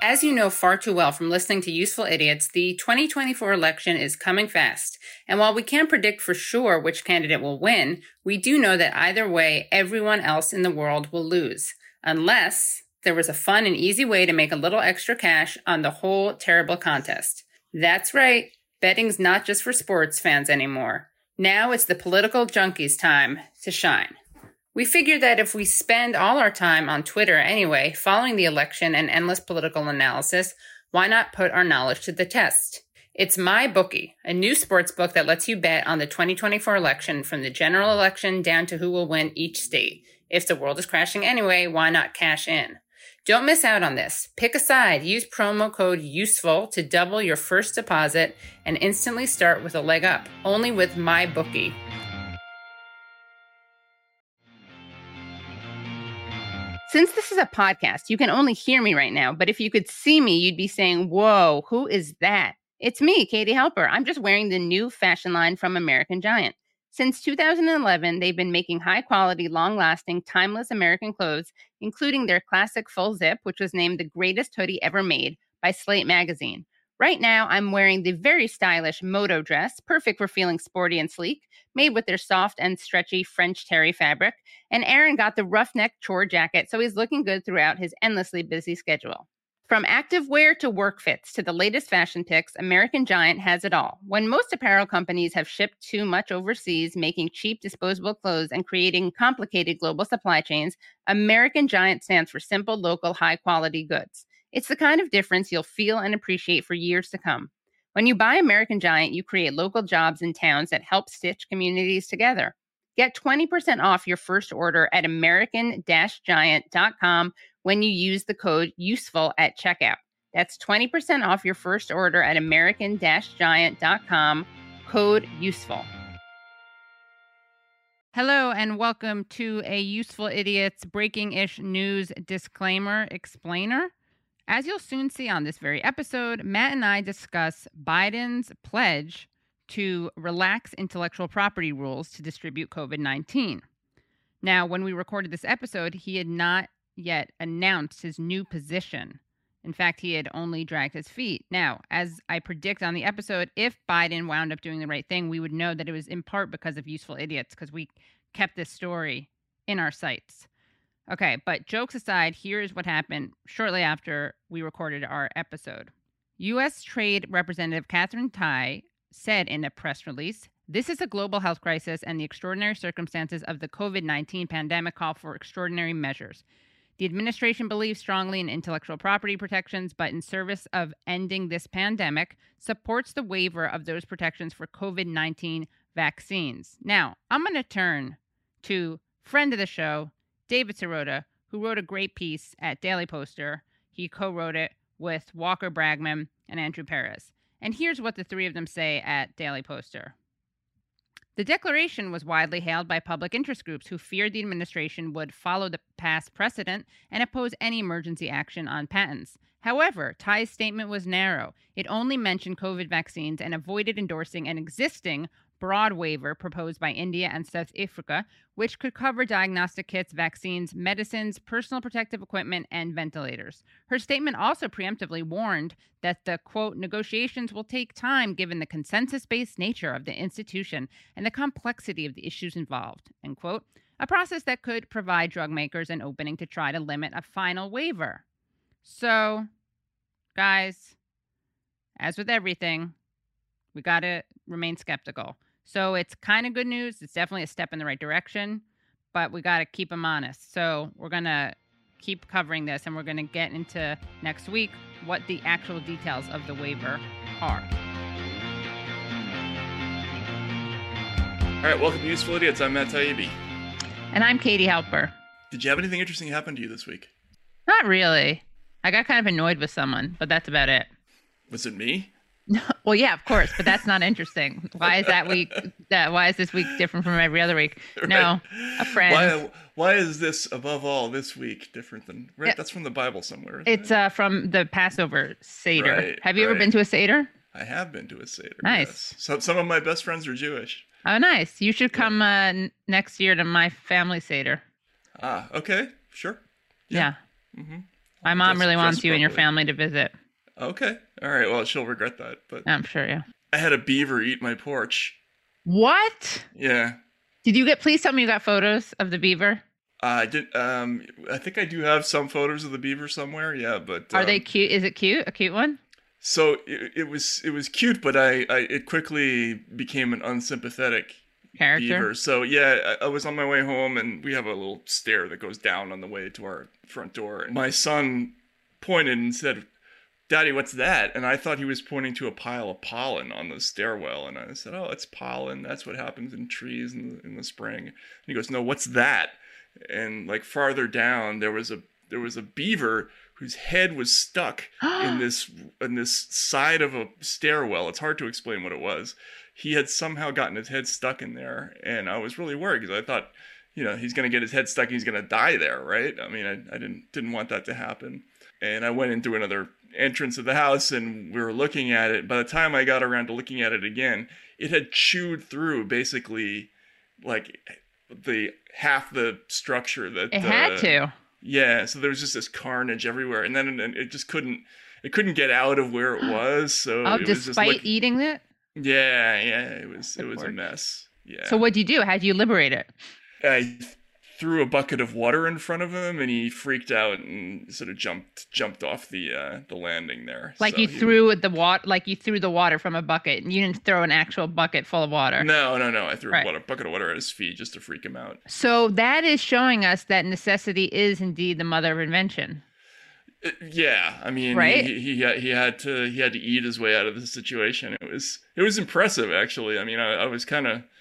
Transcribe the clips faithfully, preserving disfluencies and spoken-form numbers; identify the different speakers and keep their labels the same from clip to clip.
Speaker 1: As you know far too well from listening to Useful Idiots, the twenty twenty-four election is coming fast. And while we can't predict for sure which candidate will win, we do know that either way, everyone else in the world will lose. Unless there was a fun and easy way to make a little extra cash on the whole terrible contest. That's right, betting's not just for sports fans anymore. Now it's the political junkies' time to shine. We figured that if we spend all our time on Twitter anyway, following the election and endless political analysis, why not put our knowledge to the test? It's MyBookie, a new sports book that lets you bet on the twenty twenty-four election from the general election down to who will win each state. If the world is crashing anyway, why not cash in? Don't miss out on this. Pick a side. Use promo code USEFUL to double your first deposit and instantly start with a leg up. Only with MyBookie. Since this is a podcast, you can only hear me right now, but if you could see me, you'd be saying, whoa, who is that? It's me, Katie Halper. I'm just wearing the new fashion line from American Giant. Since two thousand eleven, they've been making high-quality, long-lasting, timeless American clothes, including their classic full zip, which was named the greatest hoodie ever made by Slate magazine. Right now, I'm wearing the very stylish Moto dress, perfect for feeling sporty and sleek, made with their soft and stretchy French terry fabric. And Aaron got the roughneck chore jacket, so he's looking good throughout his endlessly busy schedule. From activewear to work fits to the latest fashion picks, American Giant has it all. When most apparel companies have shipped too much overseas, making cheap disposable clothes and creating complicated global supply chains, American Giant stands for simple, local, high-quality goods. It's the kind of difference you'll feel and appreciate for years to come. When you buy American Giant, you create local jobs in towns that help stitch communities together. Get twenty percent off your first order at American Giant dot com when you use the code USEFUL at checkout. That's twenty percent off your first order at American Giant dot com, code USEFUL. Hello and welcome to a Useful Idiots Breaking-ish News Disclaimer Explainer. As you'll soon see on this very episode, Matt and I discuss Biden's pledge to relax intellectual property rules to distribute covid nineteen. Now, when we recorded this episode, he had not yet announced his new position. In fact, he had only dragged his feet. Now, as I predict on the episode, if Biden wound up doing the right thing, we would know that it was in part because of Useful Idiots, because we kept this story in our sights. Okay, but jokes aside, here's what happened shortly after we recorded our episode. U S Trade Representative Katherine Tai said in a press release, "This is a global health crisis and the extraordinary circumstances of the covid nineteen pandemic call for extraordinary measures. The administration believes strongly in intellectual property protections, but in service of ending this pandemic, supports the waiver of those protections for covid nineteen vaccines." Now, I'm going to turn to friend of the show, David Sirota, who wrote a great piece at Daily Poster. He co-wrote it with Walker Bragman and Andrew Perez. And here's what the three of them say at Daily Poster. The declaration was widely hailed by public interest groups who feared the administration would follow the past precedent and oppose any emergency action on patents. However, Tai's statement was narrow. It only mentioned COVID vaccines and avoided endorsing an existing broad waiver proposed by India and South Africa, which could cover diagnostic kits, vaccines, medicines, personal protective equipment, and ventilators. Her statement also preemptively warned that the, quote, negotiations will take time given the consensus-based nature of the institution and the complexity of the issues involved, end quote, a process that could provide drug makers an opening to try to limit a final waiver. So, guys, as with everything, we got to remain skeptical. So it's kind of good news. It's definitely a step in the right direction, but we got to keep them honest. So we're going to keep covering this, and we're going to get into next week what the actual details of the waiver are.
Speaker 2: All right, welcome to Useful Idiots. I'm Matt Taibbi.
Speaker 1: And I'm Katie Halper.
Speaker 2: Did you have anything interesting happen to you this week?
Speaker 1: Not really. I got kind of annoyed with someone, but that's about it.
Speaker 2: Was it me?
Speaker 1: Well, yeah, of course, but that's not interesting. Why is that week? That why is this week different from every other week? Right. No, a friend.
Speaker 2: Why? Why is this above all this week different than? Right, yeah. That's from the Bible somewhere.
Speaker 1: It's
Speaker 2: it?
Speaker 1: uh, from the Passover Seder.
Speaker 2: Right,
Speaker 1: have you
Speaker 2: right.
Speaker 1: ever been to a Seder?
Speaker 2: I have been to a Seder.
Speaker 1: Nice.
Speaker 2: Yes. So some of my best friends are Jewish.
Speaker 1: Oh, nice. You should come yeah. uh, n- next year to my family Seder.
Speaker 2: Ah, okay, sure.
Speaker 1: Yeah.
Speaker 2: yeah. Mm-hmm.
Speaker 1: My mom
Speaker 2: Dress-
Speaker 1: really
Speaker 2: dress
Speaker 1: wants you and your
Speaker 2: properly.
Speaker 1: family to visit.
Speaker 2: Okay. All right. Well, she'll regret that. But
Speaker 1: I'm sure, yeah.
Speaker 2: I had a beaver eat my porch.
Speaker 1: What?
Speaker 2: Yeah.
Speaker 1: Did you get, please tell me you got photos of the beaver.
Speaker 2: I did. Um, I think I do have some photos of the beaver somewhere. Yeah, but
Speaker 1: Are
Speaker 2: um,
Speaker 1: they cute? Is it cute? A cute one?
Speaker 2: So it, it was it was cute, but I, I it quickly became an unsympathetic
Speaker 1: Character?
Speaker 2: beaver. So yeah, I, I was on my way home, and we have a little stair that goes down on the way to our front door. And my son pointed and said, "Daddy, what's that?" And I thought he was pointing to a pile of pollen on the stairwell. And I said, "Oh, it's pollen. That's what happens in trees in the, in the spring." And he goes, "No, what's that?" And like farther down, there was a there was a beaver whose head was stuck in this in this side of a stairwell. It's hard to explain what it was. He had somehow gotten his head stuck in there, and I was really worried because I thought, you know, he's gonna get his head stuck and he's gonna die there, right? I mean, I, I didn't didn't want that to happen. And I went into another entrance of the house, and we were looking at it. By the time I got around to looking at it again, it had chewed through basically like the half the structure that
Speaker 1: It had
Speaker 2: uh,
Speaker 1: to.
Speaker 2: Yeah, so there was just this carnage everywhere, and then and it just couldn't it couldn't get out of where it was. So
Speaker 1: Oh,
Speaker 2: it was just
Speaker 1: despite
Speaker 2: like,
Speaker 1: eating it?
Speaker 2: yeah, yeah, it was it
Speaker 1: Good
Speaker 2: was a
Speaker 1: work.
Speaker 2: mess. Yeah.
Speaker 1: So what'd you do? How'd you liberate it?
Speaker 2: I threw a bucket of water in front of him, and he freaked out and sort of jumped jumped off the uh, the landing there.
Speaker 1: Like
Speaker 2: So
Speaker 1: you
Speaker 2: he-
Speaker 1: threw the water, like you threw the water from a bucket, and you didn't throw an actual bucket full of water.
Speaker 2: No, no, no. I threw
Speaker 1: Right.
Speaker 2: a water, bucket of water at his feet just to freak him out.
Speaker 1: So that is showing us that necessity is indeed the mother of invention.
Speaker 2: Uh, Yeah, I mean,
Speaker 1: Right?
Speaker 2: he, he he had to he had to eat his way out of the situation. It was it was impressive, actually. I mean, I, I was kind of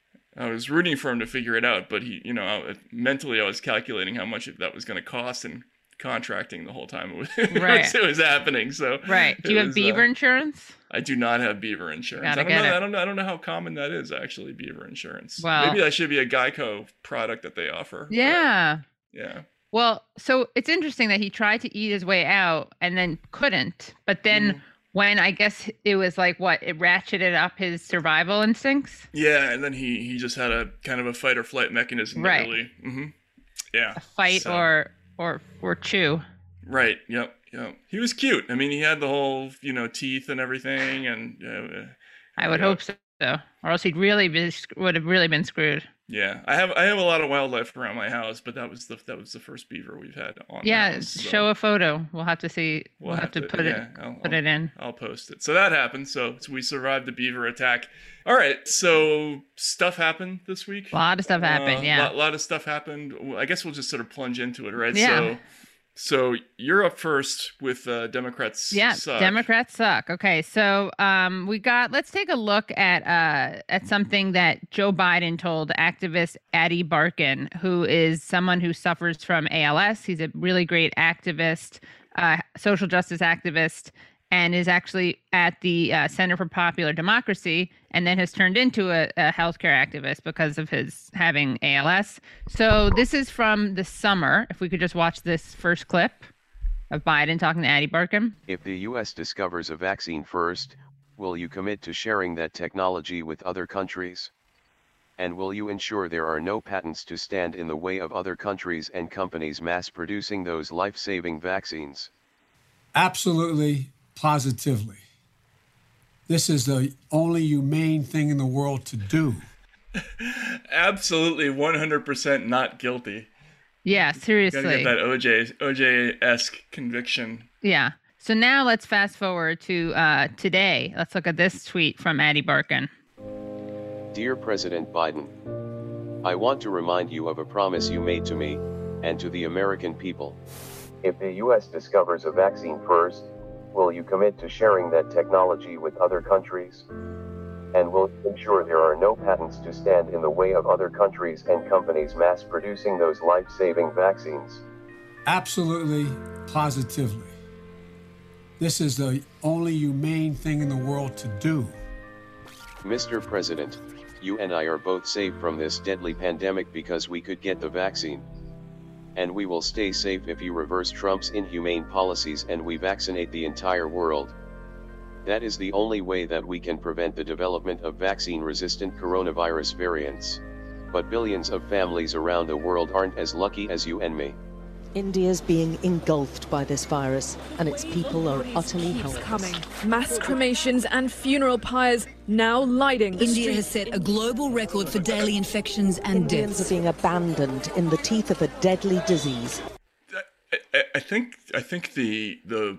Speaker 2: I was rooting for him to figure it out, but he, you know, I, mentally I was calculating how much that was going to cost and contracting the whole time it was, it
Speaker 1: Right.
Speaker 2: was, it was happening. So
Speaker 1: Right. Do
Speaker 2: it
Speaker 1: you have
Speaker 2: was,
Speaker 1: beaver
Speaker 2: uh,
Speaker 1: insurance?
Speaker 2: I do not have beaver insurance.
Speaker 1: Gotta
Speaker 2: I don't
Speaker 1: get
Speaker 2: know.
Speaker 1: it.
Speaker 2: I don't know. I don't know how common that is actually. Beaver insurance.
Speaker 1: Well-
Speaker 2: Maybe that should be a Geico product that they offer. but,
Speaker 1: Yeah.
Speaker 2: yeah.
Speaker 1: Well, so it's interesting that he tried to eat his way out and then couldn't. But then
Speaker 2: Mhm.
Speaker 1: when I guess it was like what, it ratcheted up his survival instincts?
Speaker 2: Yeah, and then he he just had a kind of a fight or flight mechanism. that
Speaker 1: Right.
Speaker 2: Really, hmm Yeah.
Speaker 1: A fight
Speaker 2: So-
Speaker 1: or or or chew.
Speaker 2: Right. Yep. Yep. He was cute. I mean, he had the whole, you know, teeth and everything, and uh,
Speaker 1: I would
Speaker 2: Yeah.
Speaker 1: hope so. Or else he'd really be, would have really been screwed.
Speaker 2: yeah. I have I have a lot of wildlife around my house, but that was the that was the first beaver we've had on. the
Speaker 1: Yeah,
Speaker 2: house, so
Speaker 1: show a photo. We'll have to see. We'll, have, to, put
Speaker 2: yeah,
Speaker 1: it
Speaker 2: I'll,
Speaker 1: put
Speaker 2: I'll-
Speaker 1: it in.
Speaker 2: I'll post it. So that happened. So, so we survived the beaver attack. All right. So stuff happened this week.
Speaker 1: A lot of stuff happened.
Speaker 2: A
Speaker 1: Yeah.
Speaker 2: lot, lot of stuff happened. Well, I guess we'll just sort of plunge into it, right?
Speaker 1: Yeah.
Speaker 2: So, so you're up first with uh, Democrats.
Speaker 1: Yeah,
Speaker 2: suck.
Speaker 1: Democrats suck. Okay, so um, we got. Let's take a look at uh, at something that Joe Biden told activist Addie Barkin, who is someone who suffers from A L S. He's a really great activist, uh, social justice activist, and is actually at the uh, Center for Popular Democracy, and then has turned into a, a healthcare activist because of his having A L S. So this is from the summer. If we could just watch this first clip of Biden talking to Addie Barkin.
Speaker 3: If the U S discovers a vaccine first, will you commit to sharing that technology with other countries? And will you ensure there are no patents to stand in the way of other countries and companies mass producing those life-saving vaccines?
Speaker 4: Absolutely, positively. This is the only humane thing in the world to do.
Speaker 2: Absolutely, one hundred percent not guilty.
Speaker 1: Yeah,
Speaker 2: Gotta
Speaker 1: seriously.
Speaker 2: get that O J O J esque conviction.
Speaker 1: Yeah. So now let's fast forward to uh, today. Let's look at this tweet from Addie Barkin.
Speaker 3: Dear President Biden, I want to remind you of a promise you made to me, and to the American people. If the U S discovers a vaccine first, will you commit to sharing that technology with other countries? And will you ensure there are no patents to stand in the way of other countries and companies mass producing those life-saving vaccines?
Speaker 4: Absolutely, positively. This is the only humane thing in the world to do.
Speaker 3: Mister President, you and I are both safe from this deadly pandemic because we could get the vaccine. And we will stay safe if you reverse Trump's inhumane policies and we vaccinate the entire world. That is the only way that we can prevent the development of vaccine-resistant coronavirus variants. But billions of families around the world aren't as lucky as you and me.
Speaker 5: India's being engulfed by this virus, and its people are utterly helpless.
Speaker 6: Coming. Mass cremations and funeral pyres now lighting the
Speaker 7: India
Speaker 6: streets.
Speaker 7: has set a global record for daily infections and
Speaker 5: Indians
Speaker 7: deaths.
Speaker 5: are being abandoned in the teeth of a deadly disease.
Speaker 2: I, I think I think the the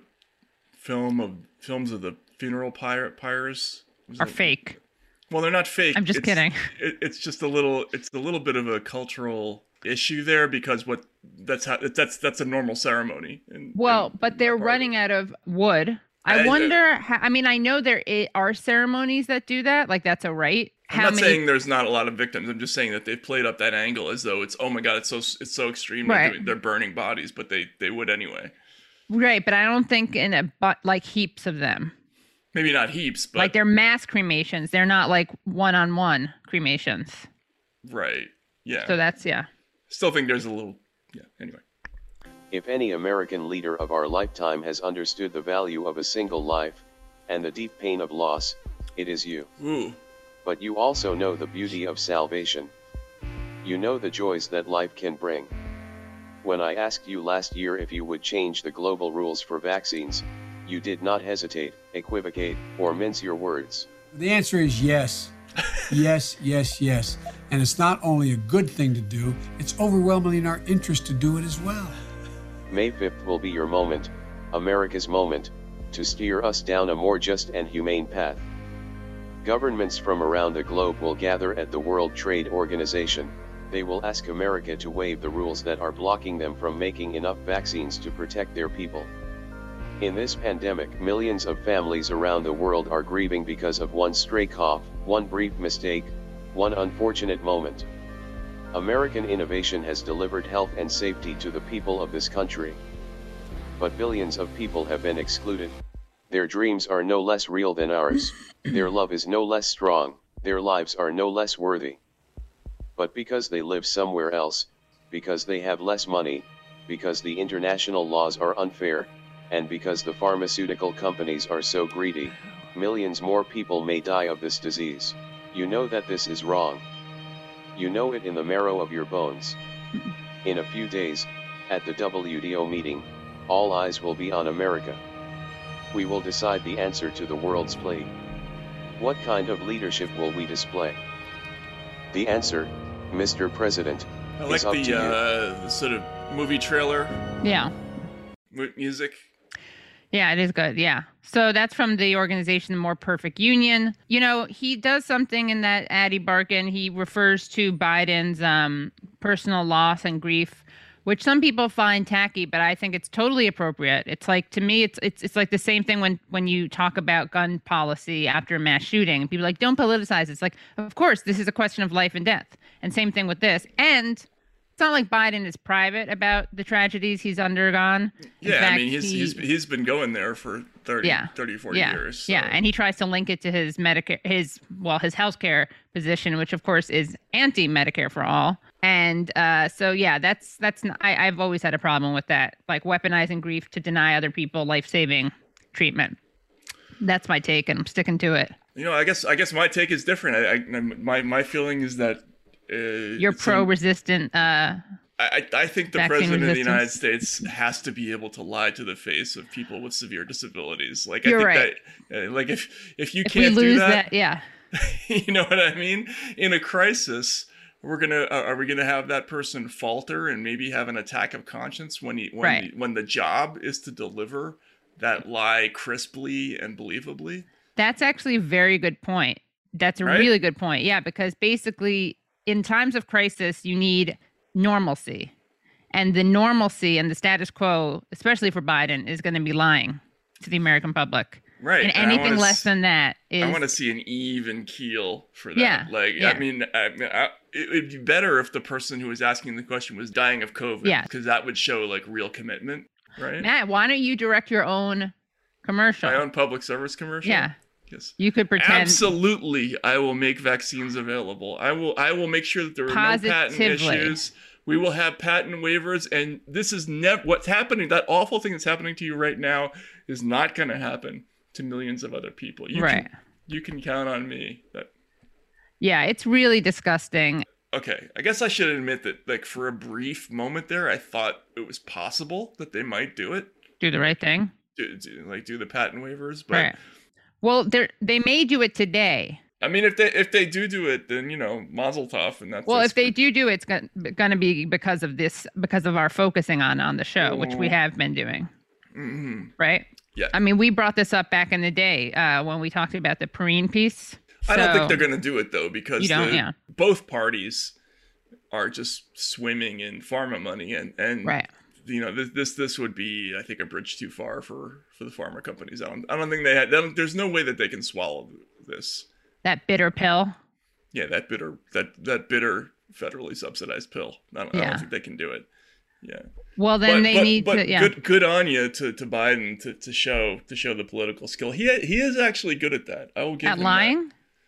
Speaker 2: film of films of the funeral pyre, pyres
Speaker 1: Are fake.
Speaker 2: Well, they're not fake.
Speaker 1: I'm just
Speaker 2: it's,
Speaker 1: kidding.
Speaker 2: It, it's just a little. It's a little bit of a cultural issue there because what that's how that's that's a normal ceremony. In,
Speaker 1: Well,
Speaker 2: in
Speaker 1: but they're
Speaker 2: part
Speaker 1: running out of wood. I,
Speaker 2: I-
Speaker 1: wonder. How, I mean, I know there i- are ceremonies that do that. Like that's a right.
Speaker 2: I'm not saying there's not a lot of victims. I'm just saying that they've played up that angle as though it's oh my god, it's so it's so extreme. They're,
Speaker 1: Right.
Speaker 2: doing, they're burning bodies, but they they would anyway.
Speaker 1: Right, but I don't think in a but like heaps of them.
Speaker 2: Maybe not heaps, but
Speaker 1: Like they're mass cremations. They're not like one-on-one cremations.
Speaker 2: right. Yeah.
Speaker 1: So that's yeah.
Speaker 2: Still think there's a little. Yeah. Anyway.
Speaker 3: If any American leader of our lifetime has understood the value of a single life, and the deep pain of loss, it is you.
Speaker 2: Ooh.
Speaker 3: But you also know the beauty of salvation. You know the joys that life can bring. When I asked you last year if you would change the global rules for vaccines, you did not hesitate, equivocate, or mince your words.
Speaker 4: The answer is yes. Yes, yes, yes. And it's not only a good thing to do, it's overwhelmingly in our interest to do it as well.
Speaker 3: May fifth will be your moment, America's moment, to steer us down a more just and humane path. Governments from around the globe will gather at the World Trade Organization. They will ask America to waive the rules that are blocking them from making enough vaccines to protect their people. In this pandemic, millions of families around the world are grieving because of one stray cough, one brief mistake, one unfortunate moment. American innovation has delivered health and safety to the people of this country. But billions of people have been excluded. Their dreams are no less real than ours. Their love is no less strong. Their lives are no less worthy. But because they live somewhere else, because they have less money, because the international laws are unfair, and because the pharmaceutical companies are so greedy, millions more people may die of this disease. You know that this is wrong. You know it in the marrow of your bones. In a few days, at the W T O meeting, all eyes will be on America. We will decide the answer to the world's plague. What kind of leadership will we display? The answer, Mister President,
Speaker 2: I like
Speaker 3: is up to
Speaker 2: the,
Speaker 3: you.
Speaker 2: uh, the sort of movie trailer
Speaker 1: Yeah.
Speaker 2: mu- music.
Speaker 1: Yeah, it is good. Yeah. So that's from the organization, the More Perfect Union. You know, he does something in that Addy Barkin. He refers to Biden's um, personal loss and grief, which some people find tacky, but I think it's totally appropriate. It's like, to me, it's it's it's like the same thing when when you talk about gun policy after a mass shooting. And people are like, don't politicize. It's like, of course, this is a question of life and death. And same thing with this. And it's not like Biden is private about the tragedies he's undergone. In
Speaker 2: Yeah, I
Speaker 1: fact,
Speaker 2: mean, he's,
Speaker 1: he-
Speaker 2: he's he's been going there for thirty,
Speaker 1: Yeah.
Speaker 2: thirty forty
Speaker 1: yeah.
Speaker 2: years. so-
Speaker 1: Yeah, and he tries to link it to his Medicare, his well, his healthcare position, which of course is anti-Medicare for all. And uh, so, yeah, that's that's n- I, I've always had a problem with that, like weaponizing grief to deny other people life-saving treatment. That's my take, and I'm sticking to it.
Speaker 2: You know, I guess I guess my take is different. I, I my my feeling is that uh,
Speaker 1: You're
Speaker 2: it's in-
Speaker 1: pro-resistant. Uh,
Speaker 2: I, I think the
Speaker 1: vaccine
Speaker 2: president of the
Speaker 1: resistance.
Speaker 2: United States has to be able to lie to the face of people with severe disabilities. Like I
Speaker 1: You're
Speaker 2: think
Speaker 1: right.
Speaker 2: that, uh, like if if you
Speaker 1: if we
Speaker 2: can't
Speaker 1: lose
Speaker 2: do
Speaker 1: that,
Speaker 2: that,
Speaker 1: yeah,
Speaker 2: you know what I mean? In a crisis, we're gonna uh, are we gonna have that person falter and maybe have an attack of conscience when he when
Speaker 1: Right.
Speaker 2: the, when the job is to deliver that lie crisply and believably?
Speaker 1: that's actually a very good point. That's a
Speaker 2: Right?
Speaker 1: really good point. Yeah, because basically, in times of crisis, you need normalcy. And the normalcy and the status quo, especially for Biden, is going to be lying to the American public.
Speaker 2: Right.
Speaker 1: And
Speaker 2: and I
Speaker 1: anything
Speaker 2: wanna
Speaker 1: less
Speaker 2: s-
Speaker 1: than that is
Speaker 2: I want to see an even keel for that.
Speaker 1: Yeah,
Speaker 2: Like,
Speaker 1: yeah.
Speaker 2: I mean, I, I, it would be better if the person who was asking the question was dying of COVID.
Speaker 1: Yeah.
Speaker 2: Because that would show, like, real commitment, right?
Speaker 1: Matt, why don't you direct your own commercial?
Speaker 2: My own public service commercial?
Speaker 1: Yeah.
Speaker 2: Yes.
Speaker 1: You could pretend.
Speaker 2: Absolutely, I will make vaccines available. I will I will make sure that there are no patent
Speaker 1: Positively.
Speaker 2: issues. We will have patent waivers, and this is never what's happening. That awful thing that's happening to you right now is not going to happen to millions of other people. You
Speaker 1: Right.
Speaker 2: Can, you can count on me. That
Speaker 1: Yeah, it's really disgusting.
Speaker 2: okay, I guess I should admit that, like, for a brief moment there, I thought it was possible that they might do it.
Speaker 1: Do the right thing.
Speaker 2: Do, do like do the patent waivers, but
Speaker 1: Right. Well, they they may do it today.
Speaker 2: I mean, if they if they do do it, then, you know, mazel tov, and that's
Speaker 1: Well,
Speaker 2: that's
Speaker 1: if they
Speaker 2: good.
Speaker 1: do do it, it's going to be because of this, because of our focusing on on the show, which we have been doing.
Speaker 2: Mm-hmm.
Speaker 1: Right?
Speaker 2: Yeah.
Speaker 1: I mean, we brought this up back in the day uh, when we talked about the Perrine piece.
Speaker 2: I don't
Speaker 1: So-
Speaker 2: think they're going to do it, though, because
Speaker 1: You don't?
Speaker 2: the-
Speaker 1: Yeah.
Speaker 2: both parties are just swimming in pharma money, and and
Speaker 1: Right.
Speaker 2: you know, this this this would be, I think, a bridge too far for for the pharma companies. I don't I don't think they had. They don't, there's no way that they can swallow this.
Speaker 1: That bitter pill.
Speaker 2: Yeah, that bitter that that bitter federally subsidized pill. I don't, I
Speaker 1: Yeah.
Speaker 2: don't think they can do it. Yeah.
Speaker 1: Well, then
Speaker 2: but,
Speaker 1: they
Speaker 2: but,
Speaker 1: need
Speaker 2: but
Speaker 1: to. Yeah.
Speaker 2: good good on you to, to Biden to, to show to show the political skill. He he is actually good at that. I will give
Speaker 1: At
Speaker 2: him that.
Speaker 1: lying.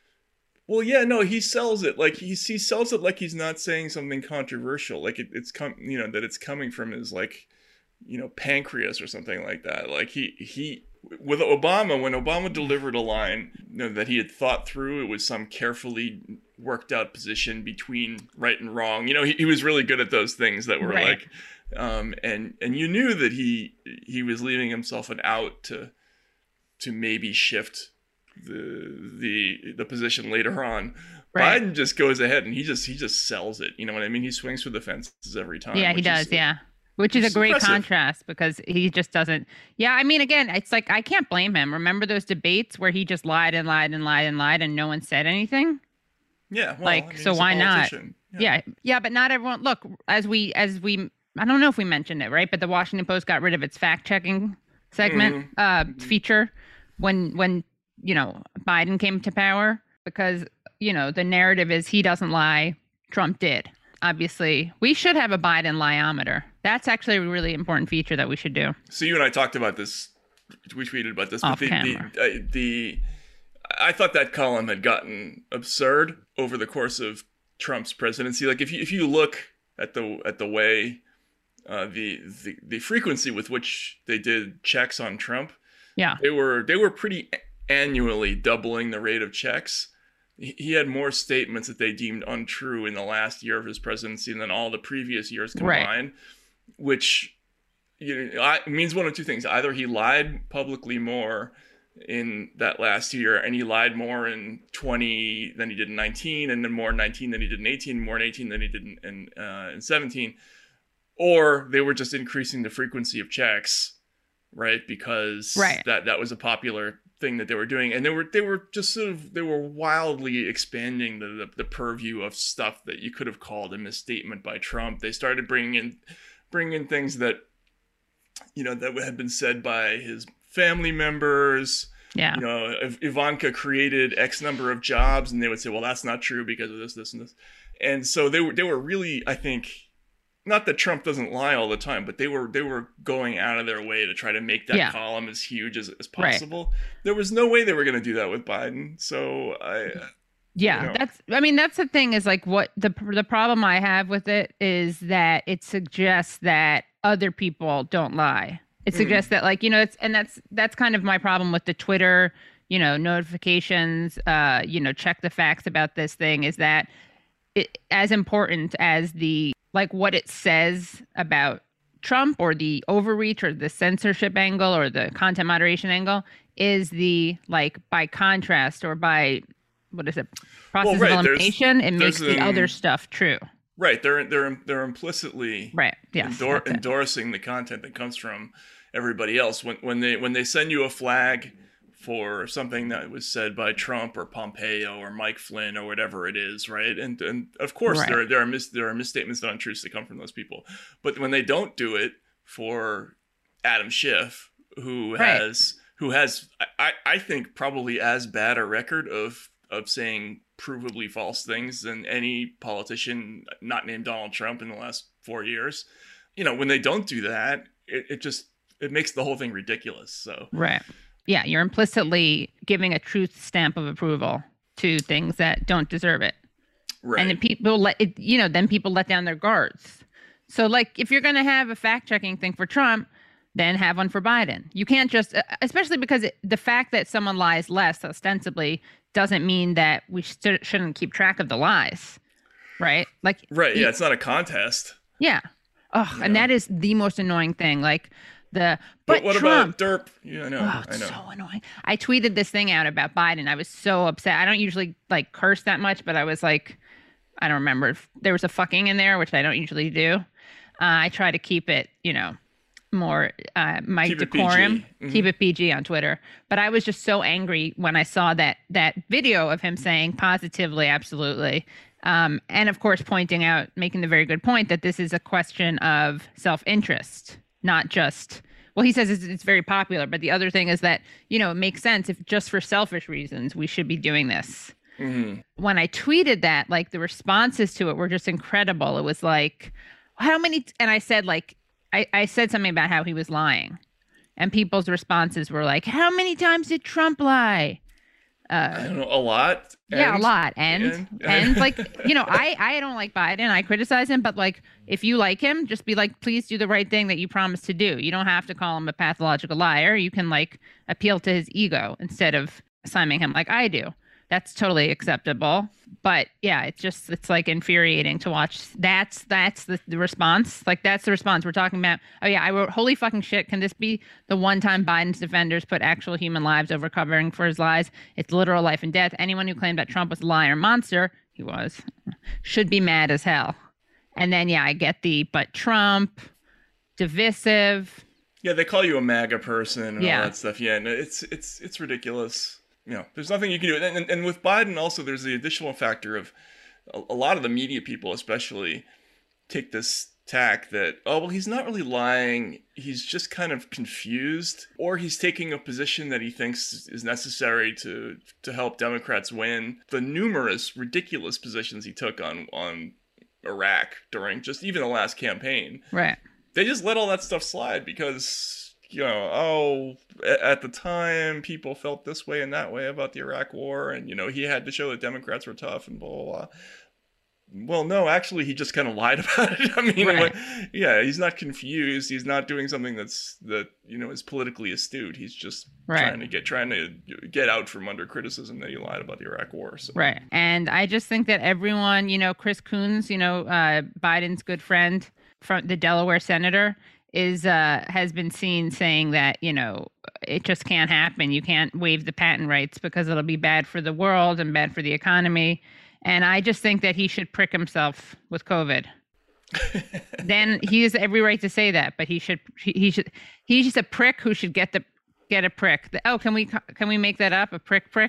Speaker 2: Well, yeah, no, he sells it like he he sells it like he's not saying something controversial, like it, it's come, you know, that it's coming from his, like, you know, pancreas or something like that. Like he he with Obama, when Obama delivered a line, you know, that he had thought through, it was some carefully worked out position between right and wrong. You know, he, he was really good at those things that were
Speaker 1: Right.
Speaker 2: like, um, and and you knew that he he was leaving himself an out to to maybe shift the the the position later on.
Speaker 1: Right.
Speaker 2: Biden just goes ahead and he just he just sells it. You know what I mean? He swings for the fences every time.
Speaker 1: Yeah, he
Speaker 2: which
Speaker 1: does.
Speaker 2: is-
Speaker 1: Yeah. Which is a
Speaker 2: it's
Speaker 1: great
Speaker 2: impressive.
Speaker 1: contrast because he just doesn't. Yeah, I mean, again, it's like I can't blame him. Remember those debates where he just lied and lied and lied and lied and no one said anything?
Speaker 2: Yeah. Well,
Speaker 1: Like,
Speaker 2: I mean,
Speaker 1: so
Speaker 2: he's a
Speaker 1: why not?
Speaker 2: politician.
Speaker 1: Yeah. yeah, but not everyone. Look, as we as we, I don't know if we mentioned it, right? But the Washington Post got rid of its fact checking segment uh, feature when when you know Biden came to power because you know the narrative is he doesn't lie, Trump did. Obviously, we should have a Biden lieometer. That's actually a really important feature that we should do.
Speaker 2: So you and I talked about this. We tweeted about this.
Speaker 1: Off
Speaker 2: but the,
Speaker 1: camera.
Speaker 2: The, uh, the I thought that column had gotten absurd over the course of Trump's presidency. Like if you if you look at the at the way uh, the, the the frequency with which they did checks on Trump,
Speaker 1: Yeah.
Speaker 2: they were they were pretty annually doubling the rate of checks. He he had more statements that they deemed untrue in the last year of his presidency than all the previous years
Speaker 1: Right.
Speaker 2: combined, which you know, I, means one of two things. Either he lied publicly more in that last year, and he lied more in twenty than he did in nineteen, and then more in nineteen than he did in eighteen, more in eighteen than he did in, in, uh, in seventeen, or they were just increasing the frequency of checks, right? Because
Speaker 1: Right.
Speaker 2: that that was a popular thing that they were doing, and they were they were just sort of they were wildly expanding the the, the purview of stuff that you could have called a misstatement by Trump. They started bringing in bringing in things that you know that had been said by his family members.
Speaker 1: Yeah.
Speaker 2: You know, if Ivanka created X number of jobs, and they would say, well, that's not true because of this, this, and this. And so they were they were really, I think, not that Trump doesn't lie all the time, but they were they were going out of their way to try to make that
Speaker 1: Yeah.
Speaker 2: column as huge as, as
Speaker 1: Right.
Speaker 2: possible. There was no way they were going to do that with Biden. So I,
Speaker 1: Yeah,
Speaker 2: you know.
Speaker 1: that's. I mean, that's the thing. Is like what the the problem I have with it is that it suggests that other people don't lie. It suggests that, like, you know, it's and that's that's kind of my problem with the Twitter, you know, notifications. Uh, you know, check the facts about this thing. Is that it, as important as the like what it says about Trump or the overreach or the censorship angle or the content moderation angle is the like by contrast or by what is it process
Speaker 2: Well, right,
Speaker 1: of
Speaker 2: there's-
Speaker 1: elimination it makes
Speaker 2: there's
Speaker 1: the
Speaker 2: an-
Speaker 1: other stuff true.
Speaker 2: right, they're they're they're implicitly
Speaker 1: Right. Yes.
Speaker 2: endor-
Speaker 1: that's it.
Speaker 2: endorsing the content that comes from everybody else. When when they when they send you a flag for something that was said by Trump or Pompeo or Mike Flynn or whatever it is, right? And and of course
Speaker 1: Right.
Speaker 2: there there are mis- there are misstatements and untruths that come from those people. But when they don't do it for Adam Schiff, who
Speaker 1: Right.
Speaker 2: has who has I, I think probably as bad a record of of saying provably false things than any politician not named Donald Trump in the last four years. You know, when they don't do that, it, it just it makes the whole thing ridiculous. So
Speaker 1: Right. Yeah, you're implicitly giving a truth stamp of approval to things that don't deserve it.
Speaker 2: right.
Speaker 1: And then people let it, you know, then people let down their guards. So like if you're going to have a fact checking thing for Trump, then have one for Biden. You can't just, especially because it, the fact that someone lies less ostensibly doesn't mean that we st- shouldn't keep track of the lies. right? Like,
Speaker 2: right.
Speaker 1: he-
Speaker 2: Yeah. It's not a contest.
Speaker 1: yeah. Oh, and that is the most annoying thing. Like the, but,
Speaker 2: But what
Speaker 1: Trump,
Speaker 2: about Derp? Yeah, I know.
Speaker 1: oh,
Speaker 2: I
Speaker 1: it's
Speaker 2: know.
Speaker 1: so annoying. I tweeted this thing out about Biden. I was so upset. I don't usually like curse that much, but I was like, I don't remember if there was a fucking in there, which I don't usually do. Uh, I try to keep it, you know, more uh, my
Speaker 2: Keep it
Speaker 1: decorum,
Speaker 2: P G. Mhm.
Speaker 1: keep it P G on Twitter. But I was just so angry when I saw that that video of him saying positively, absolutely. Um, and of course, pointing out, making the very good point that this is a question of self-interest, not just, well, he says it's, it's very popular. But the other thing is that, you know, it makes sense if just for selfish reasons, we should be doing this.
Speaker 2: Mm-hmm.
Speaker 1: When I tweeted that, like the responses to it were just incredible. It was like, how many, t-? and I said like, I, I said something about how he was lying. And people's responses were like, how many times did Trump lie?
Speaker 2: I don't know, a lot.
Speaker 1: Yeah, a
Speaker 2: And-
Speaker 1: lot. And
Speaker 2: and-
Speaker 1: and like, you know, I I don't like Biden. I criticize him, but like if you like him, just be like, please do the right thing that you promised to do. You don't have to call him a pathological liar. You can like appeal to his ego instead of slamming him like I do. That's totally acceptable. But yeah, it's just it's like infuriating to watch. That's that's the, the response. Like that's the response we're talking about. Oh yeah, I wrote, holy fucking shit. Can this be the one time Biden's defenders put actual human lives over covering for his lies? It's literal life and death. Anyone who claimed that Trump was a liar monster, he was, should be mad as hell. And then yeah, I get the but Trump, divisive.
Speaker 2: Yeah, they call you a MAGA person and
Speaker 1: Yeah.
Speaker 2: all that stuff. Yeah, no, it's it's it's ridiculous. You know, there's nothing you can do. And, and, and with Biden, also, there's the additional factor of a, a lot of the media people, especially, take this tack that, oh, well, he's not really lying. He's just kind of confused, or he's taking a position that he thinks is necessary to to help Democrats win. The numerous ridiculous positions he took on on Iraq during just even the last campaign.
Speaker 1: Right.
Speaker 2: They just let all that stuff slide because, you know, oh, a- at the time people felt this way and that way about the Iraq war, and, you know, he had to show that Democrats were tough and blah, blah, blah. Well, no, actually, he just kind of lied about it. I mean,
Speaker 1: Right.
Speaker 2: like, yeah, he's not confused. He's not doing something that's, that, you know, is politically astute. He's just
Speaker 1: Right.
Speaker 2: trying to get, trying to get out from under criticism that he lied about the Iraq war. So.
Speaker 1: Right. And I just think that everyone, you know, Chris Coons, you know, uh, Biden's good friend from the Delaware senator, is uh, has been seen saying that, you know, it just can't happen. You can't waive the patent rights because it'll be bad for the world and bad for the economy. And I just think that he should prick himself with COVID. Then he has every right to say that, but he should he, he should he's just a prick who should get the get a prick. The, oh, can we can we make that up? A prick prick?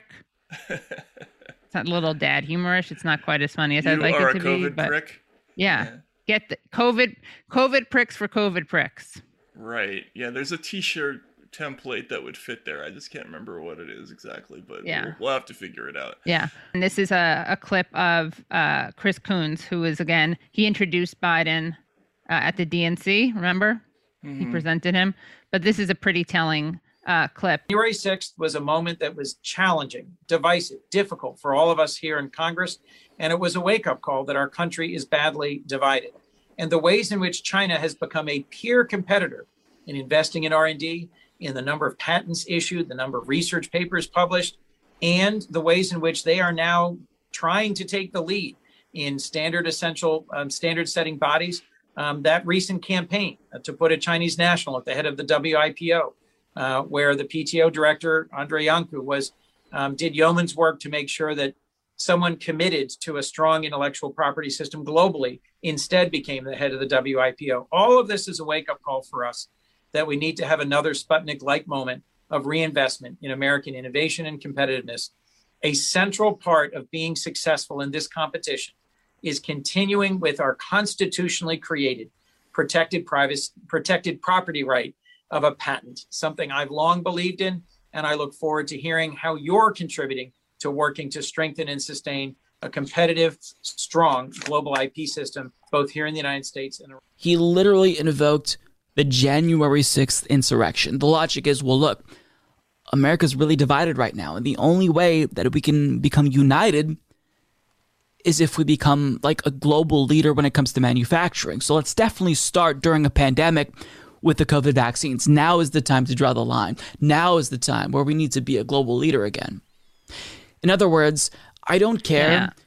Speaker 1: It's not a little dad humorish. It's not quite as funny as
Speaker 2: You
Speaker 1: I'd like
Speaker 2: are
Speaker 1: it
Speaker 2: a
Speaker 1: to
Speaker 2: COVID
Speaker 1: be. But
Speaker 2: prick?
Speaker 1: yeah.
Speaker 2: Yeah.
Speaker 1: Get the COVID COVID pricks for COVID pricks.
Speaker 2: Right. Yeah, there's a t-shirt template that would fit there. I just can't remember what it is exactly, but
Speaker 1: Yeah.
Speaker 2: we'll, we'll have to figure it out.
Speaker 1: Yeah. And this is a, a clip of uh, Chris Coons, who is, again, he introduced Biden uh, at the D N C, remember? He presented him. But this is a pretty telling uh, clip.
Speaker 8: January sixth was a moment that was challenging, divisive, difficult for all of us here in Congress. And it was a wake-up call that our country is badly divided. And the ways in which China has become a peer competitor in investing in R and D, in the number of patents issued, the number of research papers published, and the ways in which they are now trying to take the lead in standard essential um, standard setting bodies. Um, that recent campaign uh, to put a Chinese national at the head of the W I P O, uh, where the P T O director, Andre Yanku, was um, did yeoman's work to make sure that someone committed to a strong intellectual property system globally instead became the head of the W I P O. All of this is a wake-up call for us that we need to have another Sputnik-like moment of reinvestment in American innovation and competitiveness. A central part of being successful in this competition is continuing with our constitutionally created protected privacy, protected property right of a patent, something I've long believed in, and I look forward to hearing how you're contributing to working to strengthen and sustain a competitive, strong global I P system, both here in the United States and around.
Speaker 9: He literally invoked the January sixth insurrection. The logic is, well, look, America's really divided right now, and the only way that we can become united is if we become like a global leader when it comes to manufacturing. So let's definitely start during a pandemic with the COVID vaccines. Now is the time to draw the line. Now is the time where we need to be a global leader again. In other words, I don't care
Speaker 1: Yeah.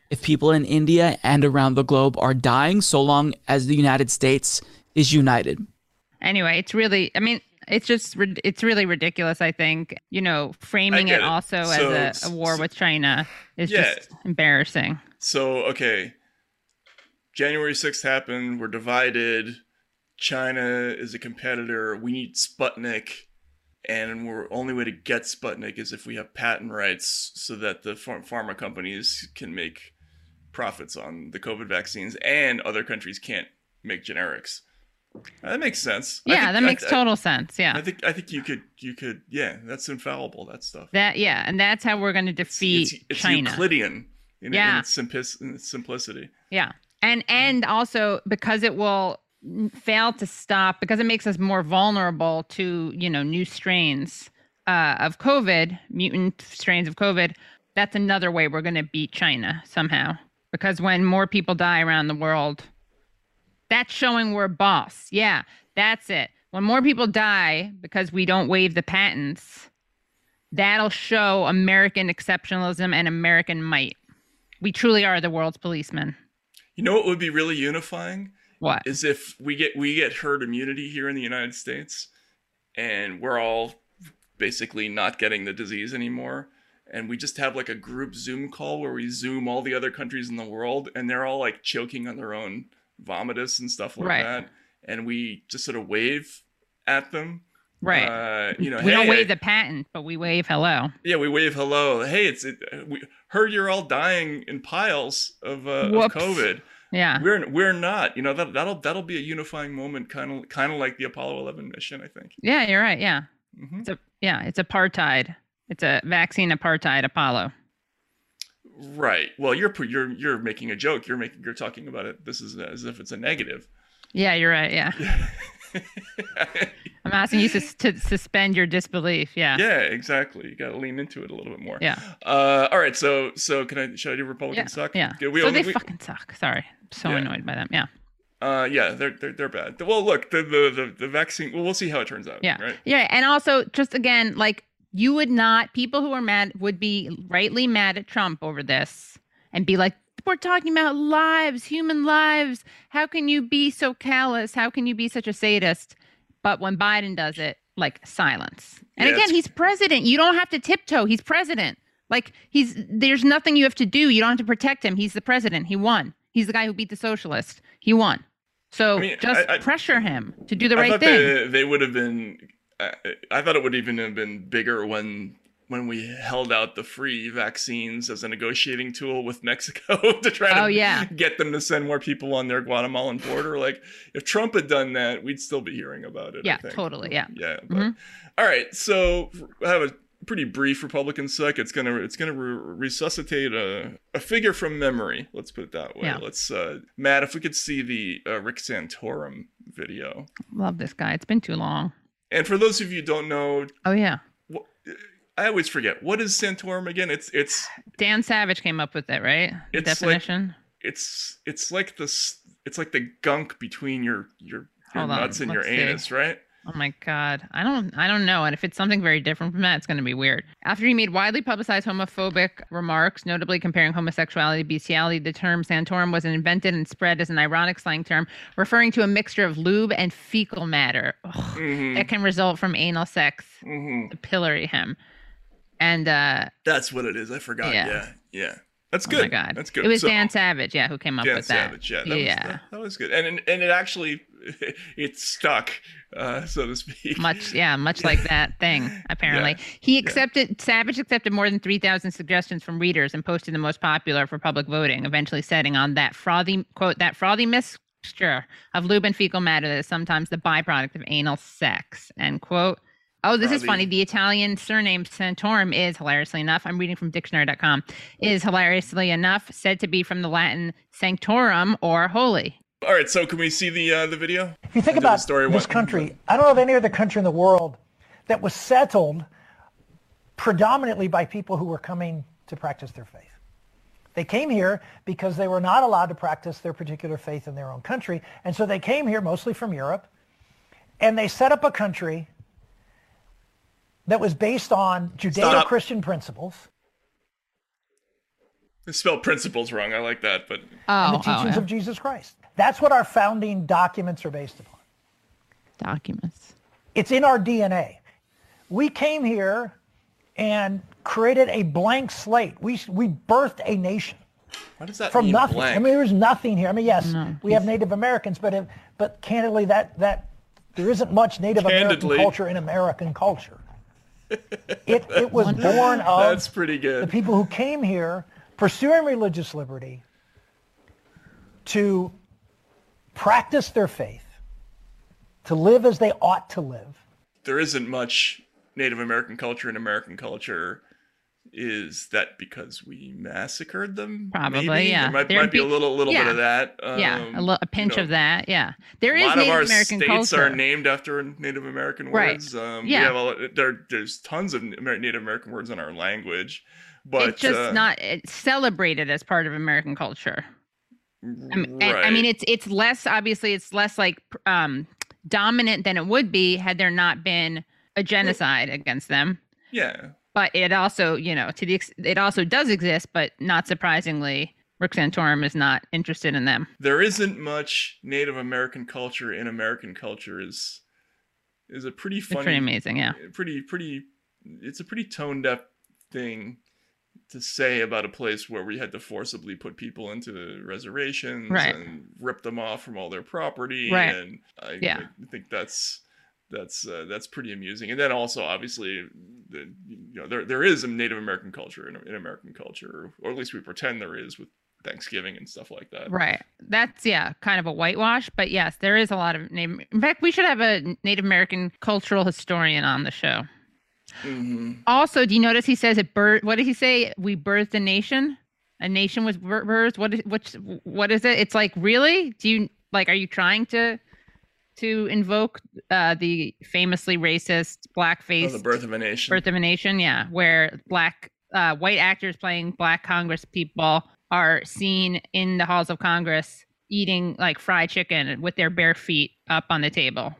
Speaker 9: if people in India and around the globe are dying, so long as the United States is united.
Speaker 1: Anyway, it's really, I mean, it's just, it's really ridiculous, I think. You know, framing it, it also so, as a, a war so, with China is yeah. just embarrassing.
Speaker 2: So, okay, January sixth happened. We're divided. China is a competitor. We need Sputnik. And the only way to get Sputnik is if we have patent rights so that the pharma companies can make profits on the COVID vaccines and other countries can't make generics. That makes sense.
Speaker 1: Yeah,
Speaker 2: think,
Speaker 1: that makes
Speaker 2: I,
Speaker 1: total
Speaker 2: I,
Speaker 1: sense. Yeah.
Speaker 2: I think I think you could you could yeah, that's infallible, that stuff.
Speaker 1: That yeah, and that's how we're going to defeat
Speaker 2: it's, it's, it's
Speaker 1: China.
Speaker 2: Euclidean in,
Speaker 1: yeah.
Speaker 2: in, its simplic- in its simplicity.
Speaker 1: Yeah. And and also because it will fail to stop, because it makes us more vulnerable to, you know, new strains uh, of COVID, mutant strains of COVID. That's another way we're going to beat China somehow. Because when more people die around the world, that's showing we're boss. Yeah, that's it. When more people die because we don't waive the patents, that'll show American exceptionalism and American might. We truly are the world's policemen.
Speaker 2: You know what would be really unifying?
Speaker 1: What?
Speaker 2: Is if we get we get herd immunity here in the United States and we're all basically not getting the disease anymore. And we just have like a group Zoom call where we Zoom all the other countries in the world and they're all like choking on their own vomitus and stuff like right. that. And we just sort of wave at them.
Speaker 1: Right.
Speaker 2: Uh, you know,
Speaker 1: we
Speaker 2: hey,
Speaker 1: don't wave the patent, but we wave hello.
Speaker 2: Yeah, we wave hello. Hey, it's it, we heard you're all dying in piles of, uh, of COVID.
Speaker 1: Yeah.
Speaker 2: We're we're not. You know, that that'll that'll be a unifying moment, kind of kind of like the Apollo eleven mission, I think.
Speaker 1: Yeah, you're right. Yeah. Mm-hmm. It's a yeah, it's apartheid. It's a vaccine apartheid Apollo.
Speaker 2: Right. Well, you're you're you're making a joke. You're making you're talking about it. This is as if it's a negative.
Speaker 1: Yeah, you're right. Yeah. I'm asking you to, to suspend your disbelief. Yeah.
Speaker 2: Yeah, exactly. You got to lean into it a little bit more.
Speaker 1: Yeah.
Speaker 2: Uh, all right. So so can I should I do Republicans
Speaker 1: yeah,
Speaker 2: suck?
Speaker 1: Yeah.
Speaker 2: yeah we
Speaker 1: so
Speaker 2: only,
Speaker 1: they
Speaker 2: we,
Speaker 1: fucking suck. Sorry. I'm so
Speaker 2: yeah.
Speaker 1: annoyed by them. Yeah.
Speaker 2: Uh, yeah, they're they're they're bad. Well, look, the the the, the vaccine. Well, we'll see how it turns out.
Speaker 1: Yeah.
Speaker 2: Right.
Speaker 1: Yeah, and also just again, like. You would not, people who are mad would be rightly mad at Trump over this and be like, we're talking about lives, human lives. How can you be so callous? How can you be such a sadist? But when Biden does it, like silence. And yeah, again, he's president. You don't have to tiptoe. He's president. Like he's, there's nothing you have to do. You don't have to protect him. He's the president. He won. He's the guy who beat the socialist. He won. So I mean, just I, I, pressure him to do the
Speaker 2: I
Speaker 1: right
Speaker 2: thought
Speaker 1: thing.
Speaker 2: They, they would have been... I thought it would even have been bigger when when we held out the free vaccines as a negotiating tool with Mexico to try to
Speaker 1: oh, yeah.
Speaker 2: get them to send more people on their Guatemalan border. Like if Trump had done that, we'd still be hearing about it.
Speaker 1: Yeah,
Speaker 2: I think.
Speaker 1: totally. Yeah.
Speaker 2: Yeah. But,
Speaker 1: mm-hmm.
Speaker 2: All right. So I have a pretty brief Republican suck. It's gonna it's gonna re- resuscitate a, a figure from memory. Let's put it that way.
Speaker 1: Yeah.
Speaker 2: Let's uh, Matt, if we could see the uh, Rick Santorum video.
Speaker 1: Love this guy. It's been too long.
Speaker 2: And for those of you who don't know,
Speaker 1: oh yeah,
Speaker 2: wh- I always forget, what is Santorum again? It's it's
Speaker 1: Dan Savage came up with it, right? The
Speaker 2: it's
Speaker 1: definition.
Speaker 2: Like, it's it's like this. It's like the gunk between your your, your
Speaker 1: Hold
Speaker 2: nuts
Speaker 1: on,
Speaker 2: and your
Speaker 1: let's
Speaker 2: anus,
Speaker 1: see.
Speaker 2: right?
Speaker 1: Oh my God, I don't I don't know. And if it's something very different from that, it's going to be weird. After he made widely publicized homophobic remarks, notably comparing homosexuality to bestiality, the term Santorum was invented and spread as an ironic slang term referring to a mixture of lube and fecal matter ugh, mm-hmm. that can result from anal sex
Speaker 2: mm-hmm.
Speaker 1: to pillory him. And uh,
Speaker 2: that's what it is. I forgot. Yeah, yeah. yeah. That's good.
Speaker 1: Oh my God.
Speaker 2: That's good.
Speaker 1: It was
Speaker 2: so,
Speaker 1: Dan Savage, yeah, who came up
Speaker 2: Dan
Speaker 1: with
Speaker 2: Savage,
Speaker 1: that.
Speaker 2: Yeah, that
Speaker 1: yeah.
Speaker 2: Was, that, that was good. And and it actually it stuck, uh, so to speak.
Speaker 1: Much, yeah, much like that thing. Apparently, yeah. he accepted. Yeah. Savage accepted more than three thousand suggestions from readers and posted the most popular for public voting. Eventually, setting on that frothy quote that frothy mixture of lube and fecal matter that is sometimes the byproduct of anal sex. End quote. Oh, this Probably. is funny. The Italian surname Santorum is, hilariously enough, I'm reading from dictionary dot com, is hilariously enough said to be from the Latin sanctorum or holy.
Speaker 2: All right, so can we see the uh, the video?
Speaker 10: If you think about this what? country, I don't know of any other country in the world that was settled predominantly by people who were coming to practice their faith. They came here because they were not allowed to practice their particular faith in their own country, and so they came here mostly from Europe, and they set up a country that was based on Judeo-Christian principles.
Speaker 2: Spelled principles wrong. I like that, but
Speaker 1: Oh,
Speaker 10: and the
Speaker 1: oh,
Speaker 10: teachings
Speaker 1: yeah.
Speaker 10: of Jesus Christ. That's what our founding documents are based upon.
Speaker 1: Documents.
Speaker 10: It's in our D N A. We came here and created a blank slate. We we birthed a nation
Speaker 2: what does that
Speaker 10: from
Speaker 2: mean?
Speaker 10: nothing.
Speaker 2: Blank?
Speaker 10: I mean, there's nothing here. I mean, yes,
Speaker 1: No,
Speaker 10: we have Native Americans, but if, but candidly, that that there isn't much Native
Speaker 2: Candidly.
Speaker 10: American culture in American culture. It it was born of
Speaker 2: That's pretty
Speaker 10: the
Speaker 2: good.
Speaker 10: people who came here pursuing religious liberty to practice their faith, to live as they ought to live.
Speaker 2: There isn't much Native American culture in American culture. Is that because we massacred them?
Speaker 1: Probably,
Speaker 2: Maybe?
Speaker 1: yeah.
Speaker 2: There might,
Speaker 1: There'd
Speaker 2: might be, a
Speaker 1: be-
Speaker 2: little, little
Speaker 1: yeah.
Speaker 2: bit of that.
Speaker 1: yeah,
Speaker 2: Um,
Speaker 1: a, lo- a pinch
Speaker 2: you know,
Speaker 1: of that. Yeah, there
Speaker 2: A
Speaker 1: is
Speaker 2: lot
Speaker 1: Native
Speaker 2: of our
Speaker 1: American
Speaker 2: states
Speaker 1: culture.
Speaker 2: are named after Native American
Speaker 1: Right.
Speaker 2: words. Um,
Speaker 1: Yeah.
Speaker 2: We have a, there, there's tons of Amer- Native American words in our language, but
Speaker 1: it's just
Speaker 2: uh,
Speaker 1: not it's celebrated as part of American culture. I mean, and- I
Speaker 2: right.
Speaker 1: mean, it's it's less obviously it's less like um, dominant than it would be had there not been a genocide against them.
Speaker 2: yeah.
Speaker 1: But it also, you know, to the ex- it also does exist, but not surprisingly, Rick Santorum is not interested in them.
Speaker 2: There isn't much Native American culture in American culture is is a pretty funny,
Speaker 1: It's pretty amazing, yeah.
Speaker 2: pretty pretty. It's a pretty tone deaf thing to say about a place where we had to forcibly put people into reservations
Speaker 1: Right.
Speaker 2: and rip them off from all their property,
Speaker 1: Right.
Speaker 2: and I,
Speaker 1: Yeah.
Speaker 2: I think that's that's uh, that's pretty amusing. And then also, obviously, the, you know, there there is a Native American culture in, in American culture, or at least we pretend there is with Thanksgiving and stuff like that.
Speaker 1: Right. That's, yeah, kind of a whitewash. But yes, there is a lot of Native. In fact, we should have a Native American cultural historian on the show.
Speaker 2: Mm-hmm.
Speaker 1: Also, do you notice he says it birth? What did he say? We birthed a nation. A nation was bir- birthed. What is which? What is it? It's like, really? Do you like? Are you trying to to invoke uh, the famously racist blackface
Speaker 2: Oh, the Birth of a Nation.
Speaker 1: Birth of a Nation? Yeah, where black uh, white actors playing black Congress people are seen in the halls of Congress eating like fried chicken with their bare feet up on the table.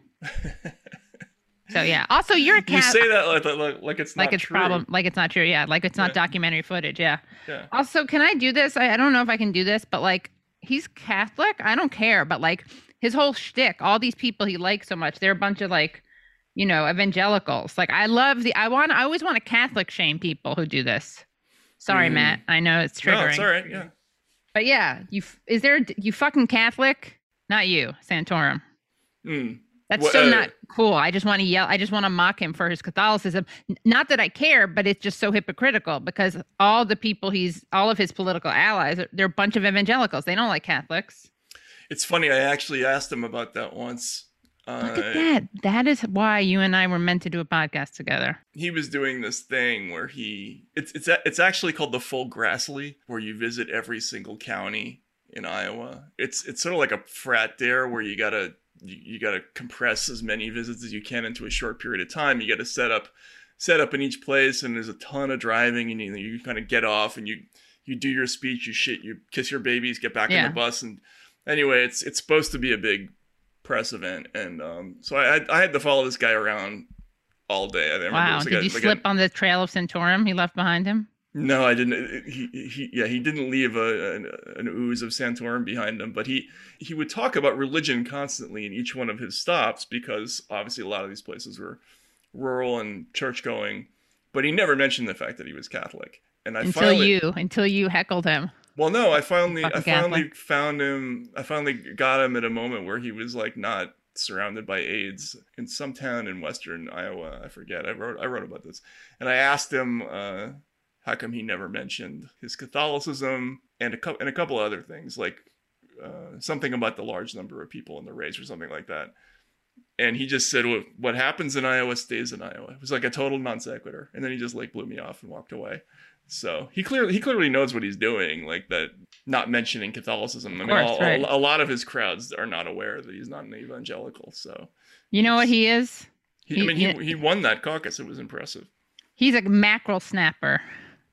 Speaker 1: So yeah. Also, you're a
Speaker 2: You
Speaker 1: cat.
Speaker 2: say that like, like, like it's not
Speaker 1: like it's
Speaker 2: true.
Speaker 1: problem like it's not true. Yeah, like it's not
Speaker 2: Yeah.
Speaker 1: documentary footage. Yeah.
Speaker 2: Yeah.
Speaker 1: Also, can I do this? I, I don't know if I can do this, but like he's Catholic. I don't care, but like his whole shtick, all these people he likes so much, they're a bunch of like, you know, evangelicals. Like I love the. I want. I always want to Catholic shame people who do this. Sorry,
Speaker 2: Mm.
Speaker 1: Matt. I know it's triggering.
Speaker 2: No, it's all right. Yeah.
Speaker 1: But yeah, you f- is there you fucking Catholic? Not you, Santorum.
Speaker 2: Mm.
Speaker 1: That's
Speaker 2: Well,
Speaker 1: so
Speaker 2: uh,
Speaker 1: not cool. I just want to yell. I just want to mock him for his Catholicism. N- Not that I care, but it's just so hypocritical because all the people he's, all of his political allies, they're a bunch of evangelicals. They don't like Catholics.
Speaker 2: It's funny. I actually asked him about that once. Uh,
Speaker 1: Look at that. That is why you and I were meant to do a podcast together.
Speaker 2: He was doing this thing where he it's it's a- it's actually called the Full Grassley, where you visit every single county in Iowa. It's it's sort of like a frat dare where you gotta you, you gotta compress as many visits as you can into a short period of time. You gotta set up set up in each place, and there's a ton of driving, and you you kind of get off and you you do your speech, you shit, you kiss your babies, get back
Speaker 1: Yeah.
Speaker 2: in the bus, and anyway, it's it's supposed to be a big press event, and um, so I I I had to follow this guy around all day. I remember it
Speaker 1: Wow.
Speaker 2: was like
Speaker 1: Did
Speaker 2: a-
Speaker 1: you
Speaker 2: like
Speaker 1: slip
Speaker 2: a-
Speaker 1: on the trail of Santorum he left behind him?
Speaker 2: No, I didn't. He, he, yeah, he didn't leave a, an, an ooze of Santorum behind him, but he, he would talk about religion constantly in each one of his stops because obviously a lot of these places were rural and church going, but he never mentioned the fact that he was Catholic. And I
Speaker 1: Until
Speaker 2: finally,
Speaker 1: you, until you heckled him.
Speaker 2: well, no, I finally, I
Speaker 1: Fucking
Speaker 2: finally
Speaker 1: Catholic.
Speaker 2: found him. I finally got him at a moment where he was like not surrounded by AIDS in some town in western Iowa. I forget. I wrote, I wrote about this, and I asked him uh, how come he never mentioned his Catholicism and a couple and a couple other things like uh, something about the large number of people in the race or something like that. And he just said, "What what happens in Iowa stays in Iowa." It was like a total non sequitur, and then he just like blew me off and walked away. So he clearly he clearly knows what he's doing, like that. Not mentioning Catholicism. I mean,
Speaker 1: course,
Speaker 2: all,
Speaker 1: right.
Speaker 2: a, a lot of his crowds are not aware that he's not an evangelical. So
Speaker 1: You know what he is?
Speaker 2: he, I mean, he
Speaker 1: he-
Speaker 2: he won that caucus. It was impressive.
Speaker 1: He's a mackerel snapper.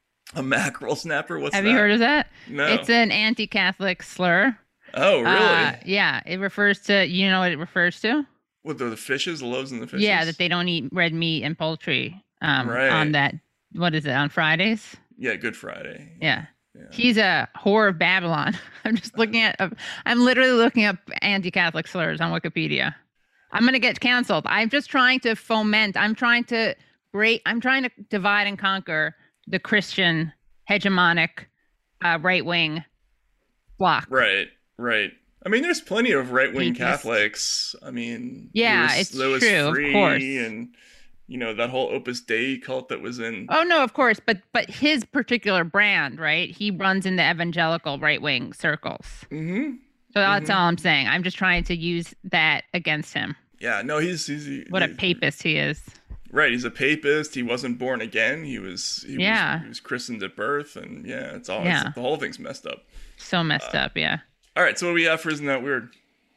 Speaker 2: A mackerel snapper. What's
Speaker 1: Have
Speaker 2: that?
Speaker 1: you heard of that?
Speaker 2: No.
Speaker 1: It's an anti-Catholic slur.
Speaker 2: Oh, really?
Speaker 1: Uh, yeah, it refers to, you know what it refers to?
Speaker 2: What, the, the fishes, the loaves and the fishes?
Speaker 1: Yeah, that they don't eat red meat and poultry um,
Speaker 2: Right.
Speaker 1: on that, what is it, on Fridays?
Speaker 2: Yeah, Good Friday.
Speaker 1: Yeah.
Speaker 2: Yeah.
Speaker 1: He's a whore of Babylon. I'm just looking at, I'm literally looking up anti-Catholic slurs on Wikipedia. I'm going to get canceled. I'm just trying to foment, I'm trying to break, I'm trying to divide and conquer the Christian hegemonic uh, right-wing bloc.
Speaker 2: Right, right. I mean, there's plenty of right-wing
Speaker 1: Atheist.
Speaker 2: Catholics. I mean,
Speaker 1: Yeah,
Speaker 2: Louis,
Speaker 1: it's
Speaker 2: Louis
Speaker 1: true, of
Speaker 2: Freeh
Speaker 1: course.
Speaker 2: and, you know, that whole Opus Dei cult that was in.
Speaker 1: Oh no, of course, but but his particular brand, right? He runs in the evangelical right-wing circles.
Speaker 2: Mm-hmm.
Speaker 1: So that's
Speaker 2: Mhm.
Speaker 1: all I'm saying. I'm just trying to use that against him.
Speaker 2: Yeah, no, he's he's he,
Speaker 1: What a
Speaker 2: he-
Speaker 1: papist he is.
Speaker 2: right. He's a papist. He wasn't born again. He was. He
Speaker 1: Yeah.
Speaker 2: Was, he was christened at birth, and yeah, it's all.
Speaker 1: Yeah.
Speaker 2: It's, the whole thing's messed up.
Speaker 1: So messed
Speaker 2: Uh,
Speaker 1: up, yeah.
Speaker 2: All right, so what do we have for Isn't That Weird?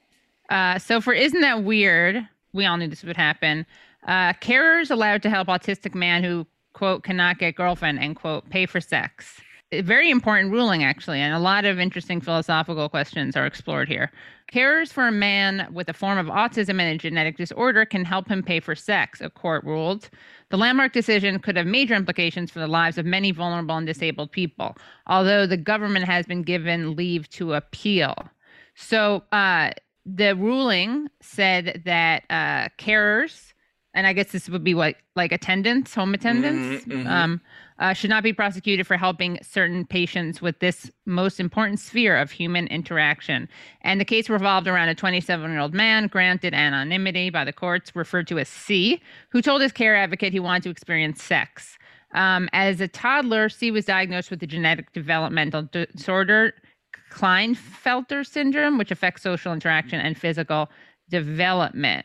Speaker 1: Uh, so for Isn't That Weird, we all knew this would happen. Uh, carers allowed to help autistic man who, quote, cannot get girlfriend, end quote, pay for sex. A very important ruling, actually, and a lot of interesting philosophical questions are explored here. Carers for a man with a form of autism and a genetic disorder can help him pay for sex, a court ruled. The landmark decision could have major implications for the lives of many vulnerable and disabled people, although the government has been given leave to appeal. So uh, the ruling said that uh, carers, and I guess this would be what, like attendants, home attendants,
Speaker 2: Mhm, mhm.
Speaker 1: um, uh, should not be prosecuted for helping certain patients with this most important sphere of human interaction. And the case revolved around a twenty-seven-year-old man granted anonymity by the courts, referred to as C, who told his care advocate he wanted to experience sex. Um, as a toddler, C was diagnosed with a genetic developmental disorder, Klinefelter syndrome, which affects social interaction and physical development.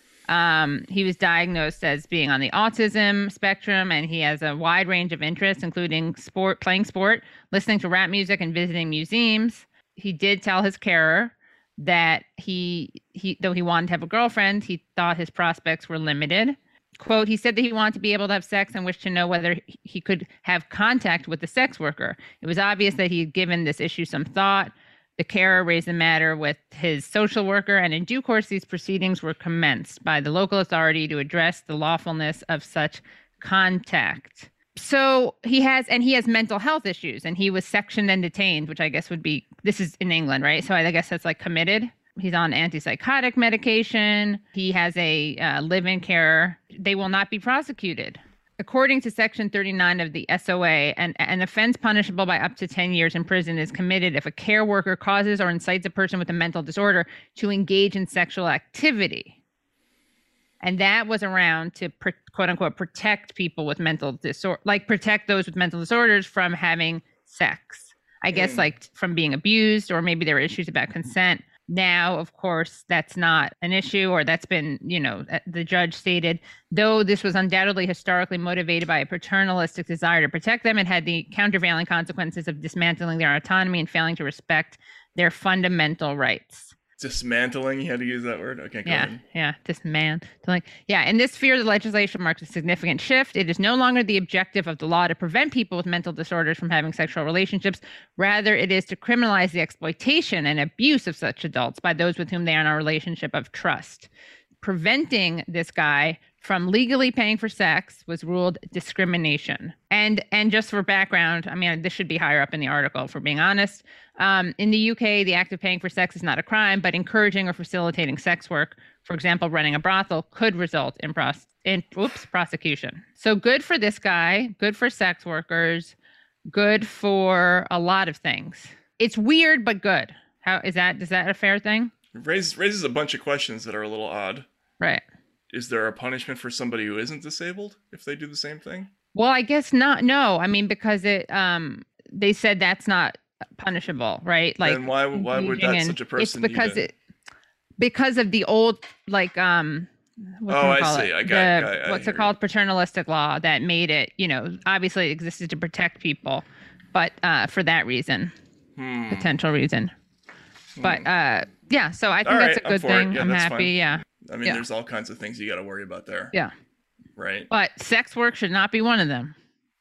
Speaker 1: Um, he was diagnosed as being on the autism spectrum, and he has a wide range of interests, including sport, playing sport, listening to rap music, and visiting museums. He did tell his carer that he, he, though he wanted to have a girlfriend, he thought his prospects were limited. Quote, he said that he wanted to be able to have sex and wished to know whether he could have contact with the sex worker. It was obvious that he had given this issue some thought. The carer raised the matter with his social worker, and in due course, these proceedings were commenced by the local authority to address the lawfulness of such contact. So he has, and he has mental health issues, and he was sectioned and detained, which I guess would be, this is in England, right? So I guess that's like committed. He's on antipsychotic medication. He has a uh, live-in care. They will not be prosecuted. According to Section thirty-nine of the S O A, an, an offense punishable by up to ten years in prison is committed if a care worker causes or incites a person with a mental disorder to engage in sexual activity. And that was around to, pr- quote unquote, protect people with mental disorder, like protect those with mental disorders from having sex. I guess
Speaker 2: Mm.
Speaker 1: like from being abused, or maybe there were issues about consent. Now, of course, that's not an issue, or that's been, you know, the judge stated, though this was undoubtedly historically motivated by a paternalistic desire to protect them, it had the countervailing consequences of dismantling their autonomy and failing to respect their fundamental rights.
Speaker 2: Dismantling, you had to use that word? Okay, go
Speaker 1: Yeah,
Speaker 2: ahead.
Speaker 1: yeah, dismantling. Yeah, in this sphere, the legislation marks a significant shift. It is no longer the objective of the law to prevent people with mental disorders from having sexual relationships. Rather, it is to criminalize the exploitation and abuse of such adults by those with whom they are in a relationship of trust. Preventing this guy from legally paying for sex was ruled discrimination. And and just for background, I mean, this should be higher up in the article, for being honest. Um, in the U K, the act of paying for sex is not a crime, but encouraging or facilitating sex work, for example, running a brothel, could result in, pros- in oops, prosecution. So good for this guy, good for sex workers, good for a lot of things. It's weird, but good. How is that? Is that a fair thing?
Speaker 2: It raises, raises a bunch of questions that are a little odd.
Speaker 1: Right.
Speaker 2: Is there a punishment for somebody who isn't disabled if they do the same thing?
Speaker 1: Well, I guess not. No, I mean, because it, um, they said that's not punishable, right? Like,
Speaker 2: Then why- why would
Speaker 1: engaging
Speaker 2: that
Speaker 1: in-
Speaker 2: such a person
Speaker 1: It's
Speaker 2: need
Speaker 1: because
Speaker 2: a-
Speaker 1: it, because of the old, like, um, what
Speaker 2: Oh,
Speaker 1: can we
Speaker 2: I
Speaker 1: call
Speaker 2: see.
Speaker 1: it?
Speaker 2: I got-
Speaker 1: The-
Speaker 2: I- I
Speaker 1: what's
Speaker 2: hear
Speaker 1: it called? Paternalistic law that made it, you know, obviously it existed to protect people, but uh, for that reason,
Speaker 2: Hmm.
Speaker 1: potential reason. But uh, yeah, so I think
Speaker 2: All
Speaker 1: that's
Speaker 2: right,
Speaker 1: a
Speaker 2: I'm
Speaker 1: good
Speaker 2: for it.
Speaker 1: thing.
Speaker 2: Yeah,
Speaker 1: I'm
Speaker 2: that's
Speaker 1: happy.
Speaker 2: fine.
Speaker 1: Yeah.
Speaker 2: I mean,
Speaker 1: Yeah.
Speaker 2: there's all kinds of things you got to worry about there.
Speaker 1: Yeah.
Speaker 2: Right.
Speaker 1: But sex work should not be one of them.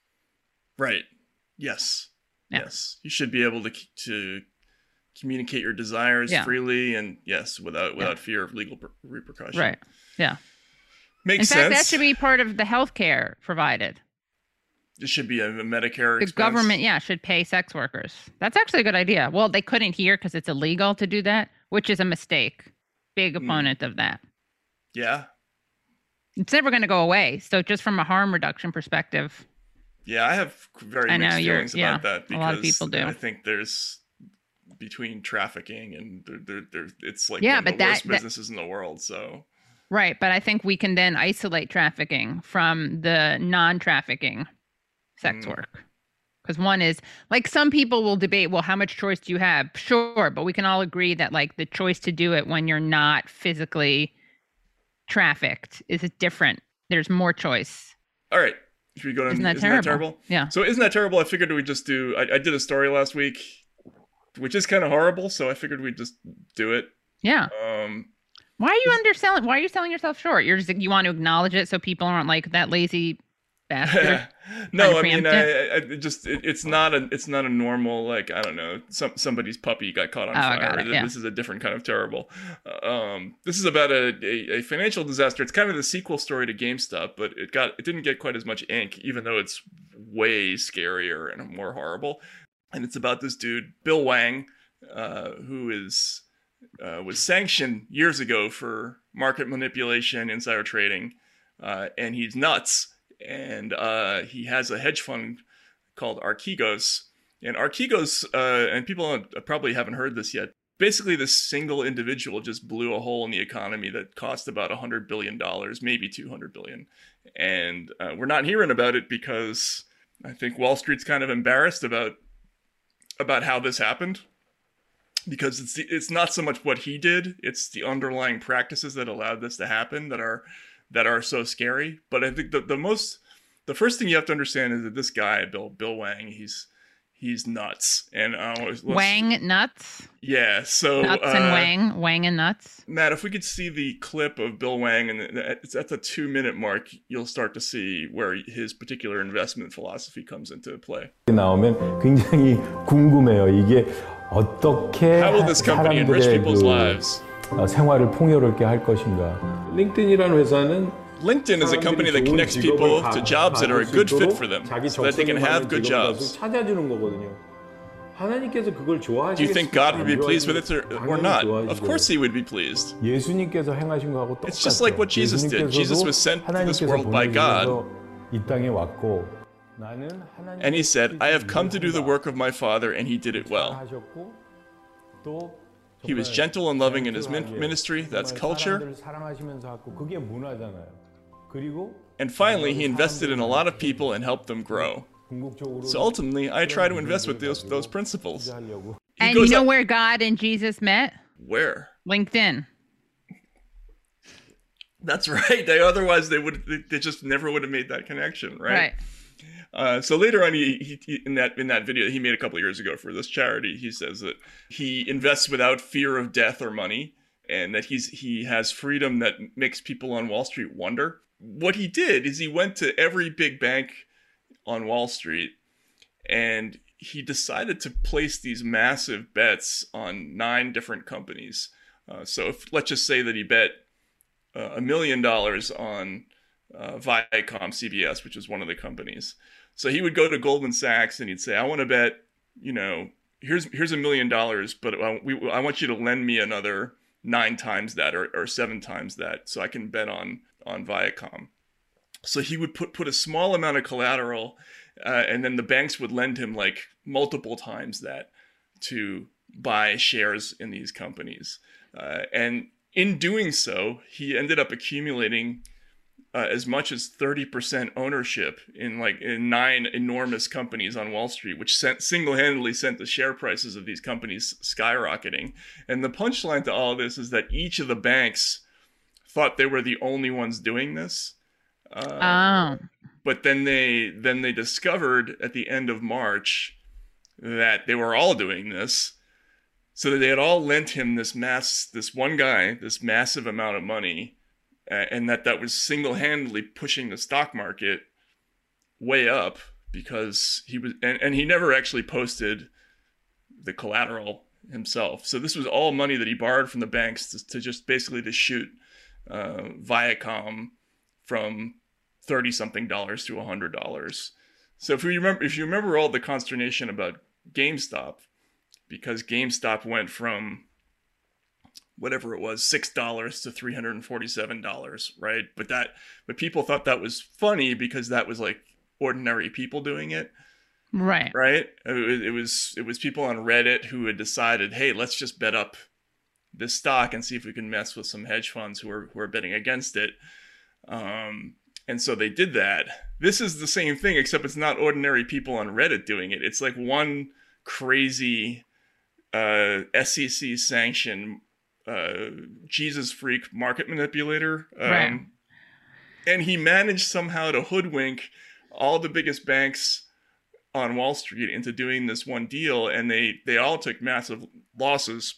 Speaker 2: Right. Yes.
Speaker 1: Yeah.
Speaker 2: Yes. You should be able to to communicate your desires
Speaker 1: Yeah.
Speaker 2: freely, and yes, without
Speaker 1: Yeah.
Speaker 2: without fear of legal per- repercussion.
Speaker 1: Right. Yeah.
Speaker 2: Makes
Speaker 1: In fact,
Speaker 2: sense.
Speaker 1: that should be part of the health care provided.
Speaker 2: It should be a, a Medicare
Speaker 1: The
Speaker 2: expense.
Speaker 1: government, yeah, should pay sex workers. That's actually a good idea. Well, they couldn't here because it's illegal to do that, which is a mistake. Big opponent mm. of that.
Speaker 2: Yeah.
Speaker 1: It's never going to go away. So just from a harm reduction perspective.
Speaker 2: Yeah, I have very
Speaker 1: I know,
Speaker 2: mixed feelings
Speaker 1: yeah,
Speaker 2: about that. Because
Speaker 1: a lot of people do.
Speaker 2: I think there's between trafficking and there, there, there, it's like
Speaker 1: yeah,
Speaker 2: one
Speaker 1: but
Speaker 2: of the
Speaker 1: that,
Speaker 2: worst
Speaker 1: that,
Speaker 2: businesses in the world. So.
Speaker 1: Right, but I think we can then isolate trafficking from the non-trafficking sex mm. work. Because one is, like, some people will debate, well, how much choice do you have? Sure, but we can all agree that, like, the choice to do it when you're not physically trafficked is different. There's more choice.
Speaker 2: All right. Should we go to,
Speaker 1: isn't that,
Speaker 2: isn't
Speaker 1: terrible?
Speaker 2: that terrible?
Speaker 1: Yeah.
Speaker 2: So isn't that terrible? I figured we'd just do, I, I did a story last week, which is kind of horrible, so I figured we'd just do it.
Speaker 1: Yeah.
Speaker 2: Um,
Speaker 1: Why are you underselling? Why are you selling yourself short? You're just, you want to acknowledge it so people aren't like that lazy bastard.
Speaker 2: No, I mean, I, I just it, it's not a it's not a normal, like, I don't know, some somebody's puppy got caught on
Speaker 1: oh,
Speaker 2: fire.
Speaker 1: Got it, yeah.
Speaker 2: This is a different kind of terrible. Um, this is about a, a, a financial disaster. It's kind of the sequel story to GameStop, but it got it didn't get quite as much ink, even though it's way scarier and more horrible. And it's about this dude, Bill Wang, uh, who is uh, was sanctioned years ago for market manipulation, insider trading, uh, and he's nuts. And uh, he has a hedge fund called Archegos. And Archegos, uh, and people probably haven't heard this yet, basically this single individual just blew a hole in the economy that cost about one hundred billion dollars, maybe two hundred billion dollars. And uh, we're not hearing about it because I think Wall Street's kind of embarrassed about about how this happened. Because it's the, it's not so much what he did, it's the underlying practices that allowed this to happen that are that are so scary. But I think the, the most, the first thing you have to understand is that this guy, Bill Bill Wang, he's he's nuts. And uh, let's,
Speaker 1: Wang nuts?
Speaker 2: Yeah, so
Speaker 1: nuts
Speaker 2: uh,
Speaker 1: and Wang, Wang and nuts.
Speaker 2: Matt, if we could see the clip of Bill Wang, and it's at the two minute mark, you'll start to see where his particular investment philosophy comes into play.
Speaker 11: 나오면 굉장히 궁금해요. 이게 어떻게
Speaker 2: How will this company enrich people's
Speaker 11: 그
Speaker 2: lives?
Speaker 11: 생활을 풍요롭게 할 것인가. 링크드인이라는 회사는
Speaker 2: LinkedIn is a company that connects people to jobs that are a good fit for them, so that they can have good jobs.
Speaker 11: 찾아주는 거거든요. 하나님께서 그걸 좋아하시겠어요?
Speaker 2: Do you think God would be pleased with it or, or not? Of course he would be pleased.
Speaker 11: 예수님께서 행하신 거하고 똑같아요.
Speaker 2: It's just like what Jesus did. Jesus was sent to this world by God.
Speaker 11: 이 땅에 왔고
Speaker 2: And he said, I have come to do the work of my Father, and he did it well. He was gentle and loving in his ministry, that's culture. And finally, he invested in a lot of people and helped them grow. So ultimately, I try to invest with those, those principles. He
Speaker 1: and you know
Speaker 2: up,
Speaker 1: where God and Jesus met?
Speaker 2: Where?
Speaker 1: LinkedIn.
Speaker 2: That's right. They, otherwise, they would they just never would have made that connection, right?
Speaker 1: Right.
Speaker 2: Uh, so later on, he, he, he in that in that video he made a couple of years ago for this charity, he says that he invests without fear of death or money, and that he's he has freedom that makes people on Wall Street wonder. What he did is he went to every big bank on Wall Street, and he decided to place these massive bets on nine different companies. Uh, so if, let's just say that he bet uh, a million dollars on uh, Viacom C B S, which is one of the companies. So he would go to Goldman Sachs and he'd say, I want to bet, you know, here's here's a million dollars, but I, we, I want you to lend me another nine times that or, or seven times that so I can bet on, on Viacom. So he would put, put a small amount of collateral uh, and then the banks would lend him like multiple times that to buy shares in these companies. Uh, and in doing so, he ended up accumulating Uh, as much as thirty percent ownership in like in nine enormous companies on Wall Street, which sent, single-handedly sent the share prices of these companies skyrocketing. And the punchline to all of this is that each of the banks thought they were the only ones doing this. Uh,
Speaker 1: oh.
Speaker 2: But then they then they discovered at the end of March that they were all doing this. So that they had all lent him this mass, this one guy, this massive amount of money. Uh, and that that was single-handedly pushing the stock market way up because he was, and, and he never actually posted the collateral himself. So this was all money that he borrowed from the banks to, to just basically to shoot uh, Viacom from thirty something dollars to a hundred dollars. So if you remember, if you remember all the consternation about GameStop, because GameStop went from whatever it was, six dollars to three hundred and forty-seven dollars, right? But that, but people thought that was funny because that was like ordinary people doing it,
Speaker 1: right?
Speaker 2: Right? It was, it was, it was people on Reddit who had decided, hey, let's just bet up this stock and see if we can mess with some hedge funds who are who are betting against it. Um, and so they did that. This is the same thing, except it's not ordinary people on Reddit doing it. It's like one crazy uh, S E C sanctioned uh, Jesus freak market manipulator. Um,
Speaker 1: right.
Speaker 2: And he managed somehow to hoodwink all the biggest banks on Wall Street into doing this one deal, and they they all took massive losses.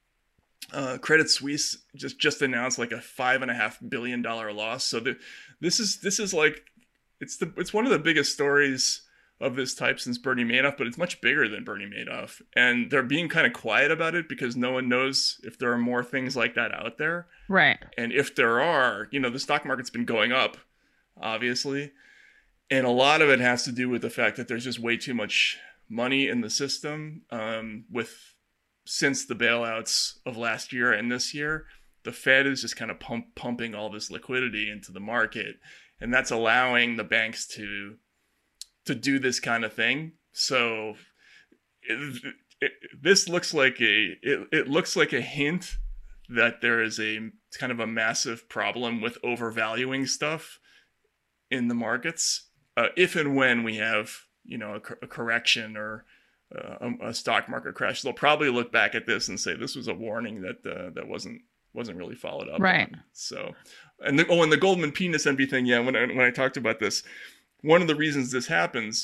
Speaker 2: Uh, Credit Suisse just just announced like a five and a half billion dollar loss. So the, this is this is like it's the it's one of the biggest stories of this type since Bernie Madoff, but it's much bigger than Bernie Madoff, and they're being kind of quiet about it because no one knows if there are more things like that out there.
Speaker 1: Right.
Speaker 2: And if there are, you know, the stock market's been going up, obviously, and a lot of it has to do with the fact that there's just way too much money in the system. Um, with since the bailouts of last year and this year, the Fed is just kind of pump, pumping all this liquidity into the market, and that's allowing the banks to to do this kind of thing. So it, it, this looks like a it, it looks like a hint that there is a kind of a massive problem with overvaluing stuff in the markets. Uh, if and when we have, you know, a, a correction or uh, a, a stock market crash, they'll probably look back at this and say this was a warning that uh, that wasn't wasn't really followed up
Speaker 1: right.
Speaker 2: on. So, and the, oh, and the Goldman penis envy thing. Yeah, when I, when I talked about this, one of the reasons this happens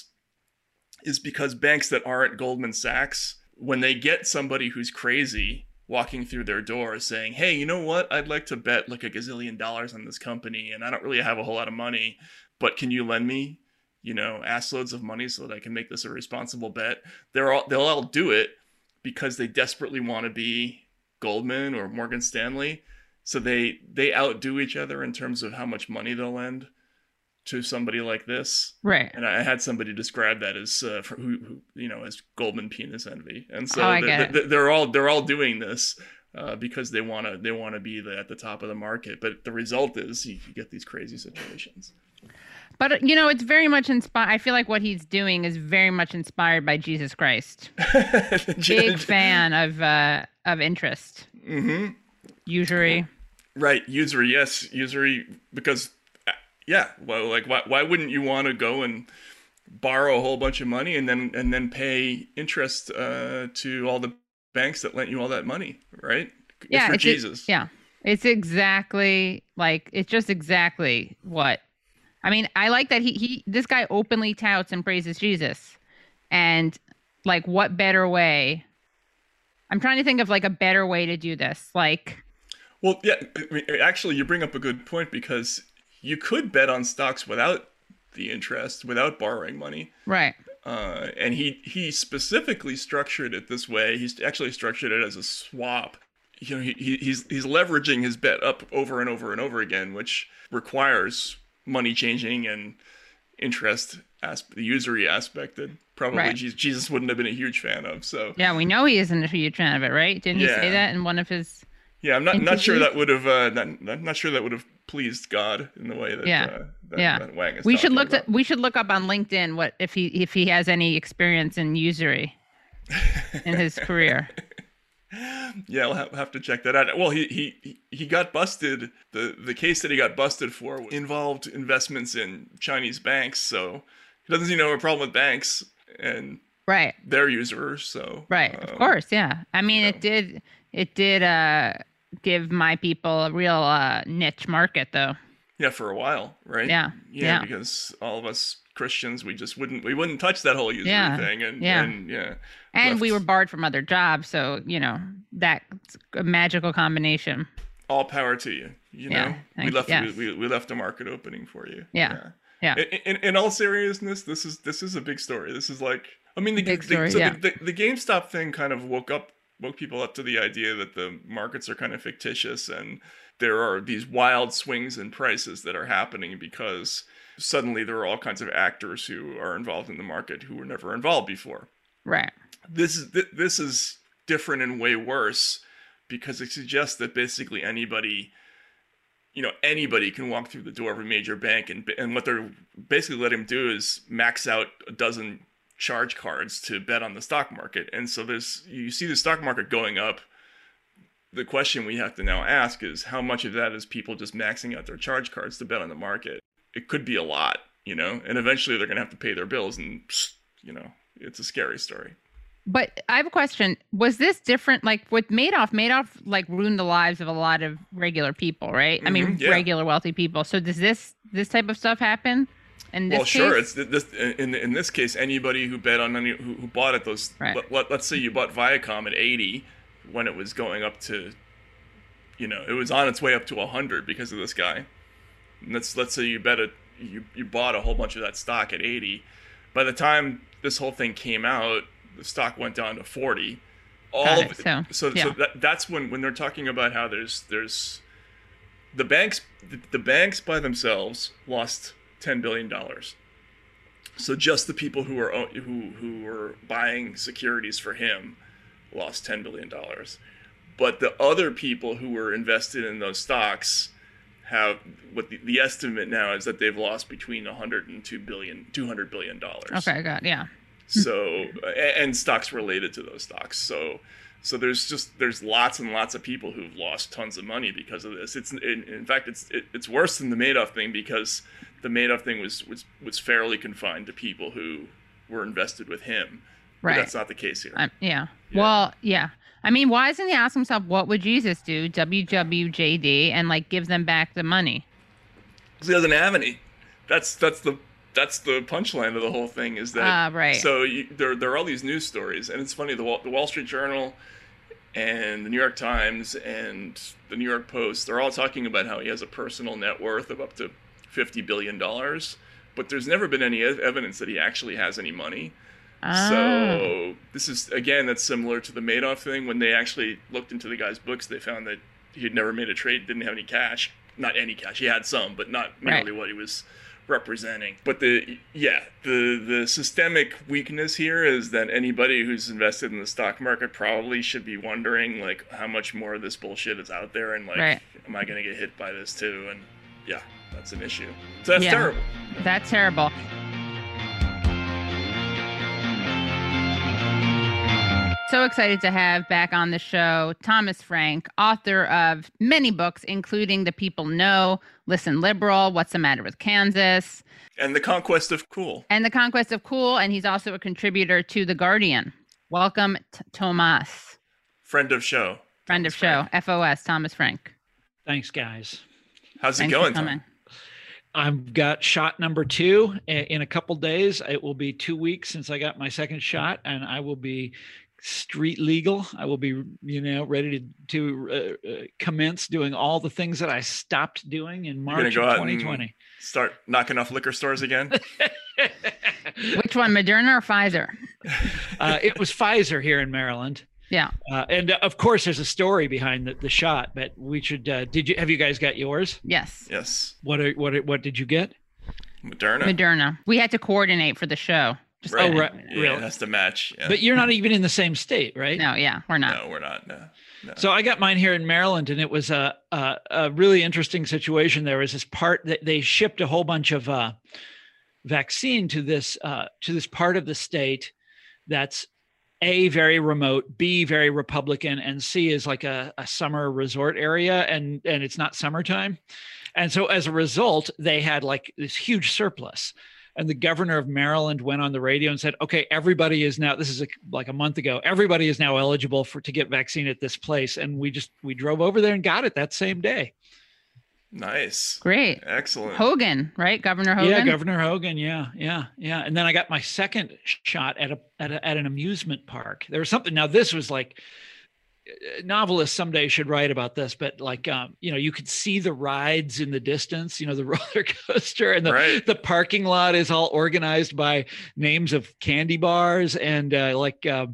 Speaker 2: is because banks that aren't Goldman Sachs, when they get somebody who's crazy walking through their door saying, hey, you know what? I'd like to bet like a gazillion dollars on this company, and I don't really have a whole lot of money, but can you lend me, you know, ass loads of money so that I can make this a responsible bet? They're all, they'll all do it because they desperately want to be Goldman or Morgan Stanley. So they, they outdo each other in terms of how much money they'll lend to somebody like this,
Speaker 1: right?
Speaker 2: And I had somebody describe that as uh, for who, who you know as Goldman penis envy, and so
Speaker 1: oh, I
Speaker 2: they're,
Speaker 1: get
Speaker 2: they're,
Speaker 1: it.
Speaker 2: they're all they're all doing this uh, because they want to they want to be the, at the top of the market. But the result is you, you get these crazy situations.
Speaker 1: But you know, it's very much inspired. I feel like what he's doing is very much inspired by Jesus Christ. Big fan of uh, of interest,
Speaker 2: mm-hmm.
Speaker 1: usury,
Speaker 2: right? Usury, yes, usury because. Yeah, well, like why why wouldn't you want to go and borrow a whole bunch of money and then and then pay interest uh, to all the banks that lent you all that money, right?
Speaker 1: Yeah,
Speaker 2: it's for
Speaker 1: it's
Speaker 2: Jesus.
Speaker 1: A, yeah, it's exactly like it's just exactly what I mean. I like that he he this guy openly touts and praises Jesus, and like what better way? I'm trying to think of like a better way to do this. Like,
Speaker 2: well, yeah, I mean, actually, you bring up a good point because you could bet on stocks without the interest, without borrowing money.
Speaker 1: Right.
Speaker 2: Uh, and he, he specifically structured it this way. He's actually structured it as a swap. You know, he, he's he's leveraging his bet up over and over and over again, which requires money changing and interest, as the usury aspect that probably
Speaker 1: right.
Speaker 2: Jesus, Jesus wouldn't have been a huge fan of. So
Speaker 1: yeah, we know he isn't a huge fan of it, right? Didn't
Speaker 2: yeah.
Speaker 1: he say that in one of his?
Speaker 2: Yeah, I'm not not sure that would have uh, not, I'm not sure that would have pleased God in the way that
Speaker 1: yeah
Speaker 2: uh, that,
Speaker 1: yeah
Speaker 2: that Wang is
Speaker 1: we should look
Speaker 2: about.
Speaker 1: to, we should look up on LinkedIn what if he if he has any experience in usury in his career.
Speaker 2: Yeah, I'll have, have to check that out. Well, he he he got busted. The the case that he got busted for involved investments in Chinese banks, so he doesn't seem to have a problem with banks and
Speaker 1: right
Speaker 2: their users. So
Speaker 1: right, um, of course, yeah. I mean, it know. did it did uh give my people a real uh, niche market, though.
Speaker 2: Yeah, for a while, right?
Speaker 1: Yeah,
Speaker 2: yeah,
Speaker 1: yeah.
Speaker 2: Because all of us Christians, we just wouldn't we wouldn't touch that whole usury
Speaker 1: yeah.
Speaker 2: thing, and
Speaker 1: yeah,
Speaker 2: and yeah,
Speaker 1: and
Speaker 2: left.
Speaker 1: we were barred from other jobs, so you know that's a magical combination.
Speaker 2: All power to you. You know,
Speaker 1: yeah,
Speaker 2: we left
Speaker 1: yes.
Speaker 2: we, we left a market opening for you.
Speaker 1: Yeah, yeah.
Speaker 2: yeah. In, in, in all seriousness, this is this is a big story. This is like, I mean, the
Speaker 1: big
Speaker 2: the,
Speaker 1: story,
Speaker 2: so
Speaker 1: yeah.
Speaker 2: the, the the GameStop thing kind of woke up woke people up to the idea that the markets are kind of fictitious and there are these wild swings in prices that are happening because suddenly there are all kinds of actors who are involved in the market who were never involved before.
Speaker 1: Right.
Speaker 2: This is th- this is different and way worse because it suggests that basically anybody, you know, anybody can walk through the door of a major bank and and what they're basically letting them do is max out a dozen charge cards to bet on the stock market. And so there's you see the stock market going up. The question we have to now ask is how much of that is people just maxing out their charge cards to bet on the market? It could be a lot, you know, and eventually they're going to have to pay their bills and, you know, it's a scary story.
Speaker 1: But I have a question. Was this different? Like with Madoff, Madoff like ruined the lives of a lot of regular people, right? Mm-hmm, I mean, yeah. regular wealthy people. So does this this type of stuff happen in this
Speaker 2: well,
Speaker 1: case?
Speaker 2: sure. It's this in in this case, anybody who bet on any who, who bought at those.
Speaker 1: Right.
Speaker 2: Let, let, let's say you bought Viacom at eighty when it was going up to, you know, it was on its way up to one hundred because of this guy. And let's let's say you bet it, you you bought a whole bunch of that stock at eighty. By the time this whole thing came out, the stock went down to forty. All
Speaker 1: Got
Speaker 2: of
Speaker 1: it.
Speaker 2: it,
Speaker 1: So,
Speaker 2: so,
Speaker 1: yeah.
Speaker 2: so that, that's when, when they're talking about how there's there's the banks the, the banks by themselves lost ten billion dollars. So just the people who were who who were buying securities for him lost ten billion dollars. But the other people who were invested in those stocks have what the, the estimate now is that they've lost between one hundred and two billion, two hundred billion dollars.
Speaker 1: Okay, good. Yeah.
Speaker 2: So, and stocks related to those stocks. So, so there's just, there's lots and lots of people who've lost tons of money because of this. It's, in, in fact, it's, it, it's worse than the Madoff thing because the Madoff thing was, was, was fairly confined to people who were invested with him. But
Speaker 1: Right.
Speaker 2: that's not the case here.
Speaker 1: Um, yeah. yeah. Well, yeah. I mean, why doesn't he ask himself, what would Jesus do? W W J D and like give them back the money?
Speaker 2: Because he doesn't have any. That's, that's the, that's the punchline of the whole thing is that.
Speaker 1: Ah, right.
Speaker 2: So you, there, there are all these news stories, and it's funny. The Wall, the Wall Street Journal, and the New York Times, and the New York Post, they're all talking about how he has a personal net worth of up to fifty billion dollars, but there's never been any ev- evidence that he actually has any money.
Speaker 1: Ah.
Speaker 2: So this is again that's similar to the Madoff thing. When they actually looked into the guy's books, they found that he had never made a trade, didn't have any cash. Not any cash. He had some, but not nearly
Speaker 1: Right.
Speaker 2: what he was representing. But the yeah, the the systemic weakness here is that anybody who's invested in the stock market probably should be wondering like how much more of this bullshit is out there and like
Speaker 1: Right.
Speaker 2: am I going to get hit by this too? And yeah, that's an issue. So that's
Speaker 1: Yeah.
Speaker 2: terrible.
Speaker 1: That's terrible. So excited to have back on the show Thomas Frank, author of many books, including The People Know, Listen Liberal, What's the Matter with Kansas,
Speaker 2: And the Conquest of Cool.
Speaker 1: and The Conquest of Cool. And he's also a contributor to The Guardian. Welcome, T- Thomas.
Speaker 2: Friend of show.
Speaker 1: Friend of show, F O S, Thomas Frank.
Speaker 12: Thanks, guys.
Speaker 2: How's it
Speaker 1: Thanks
Speaker 2: going,
Speaker 1: for coming.
Speaker 2: Tom?
Speaker 12: I've got shot number two in a couple days. It will be two weeks since I got my second shot, and I will be street legal. I will be, you know, ready to to uh, uh, commence doing all the things that I stopped doing in
Speaker 2: You're
Speaker 12: March
Speaker 2: go
Speaker 12: of
Speaker 2: out
Speaker 12: twenty
Speaker 2: and
Speaker 12: twenty.
Speaker 2: Start knocking off liquor stores again.
Speaker 1: Which one, Moderna or Pfizer?
Speaker 12: uh, it was Pfizer here in Maryland.
Speaker 1: Yeah.
Speaker 12: Uh, and uh, of course, there's a story behind the, the shot, but we should. Uh, did you have you guys got yours?
Speaker 1: Yes.
Speaker 2: Yes.
Speaker 12: What are, what are, what did you get?
Speaker 2: Moderna.
Speaker 1: Moderna. We had to coordinate for the show. Just
Speaker 2: Right.
Speaker 12: Oh, right.
Speaker 2: Yeah,
Speaker 12: Really?
Speaker 2: it has to match. Yeah.
Speaker 12: But you're not even in the same state, right?
Speaker 1: No, yeah, we're not.
Speaker 2: No, we're not. No. no.
Speaker 12: So I got mine here in Maryland, and it was a a, a really interesting situation. There was this part that they shipped a whole bunch of uh, vaccine to this uh, to this part of the state that's A, very remote, B, very Republican, and C is like a, a summer resort area, and and it's not summertime. And so as a result, they had like this huge surplus. And the governor of Maryland went on the radio and said, okay, everybody is now, this is a, like a month ago, everybody is now eligible for to get vaccine at this place. And we just, we drove over there and got it that same day.
Speaker 2: Nice.
Speaker 1: Great.
Speaker 2: Excellent.
Speaker 1: Hogan, right? Governor Hogan?
Speaker 12: Yeah, Governor Hogan. Yeah, yeah, yeah. And then I got my second shot at a, at a at an amusement park. There was something. Now this was like, novelists someday should write about this, but like, um, you know, you could see the rides in the distance. You know, the roller coaster and the
Speaker 2: Right.
Speaker 12: the parking lot is all organized by names of candy bars and uh, like uh,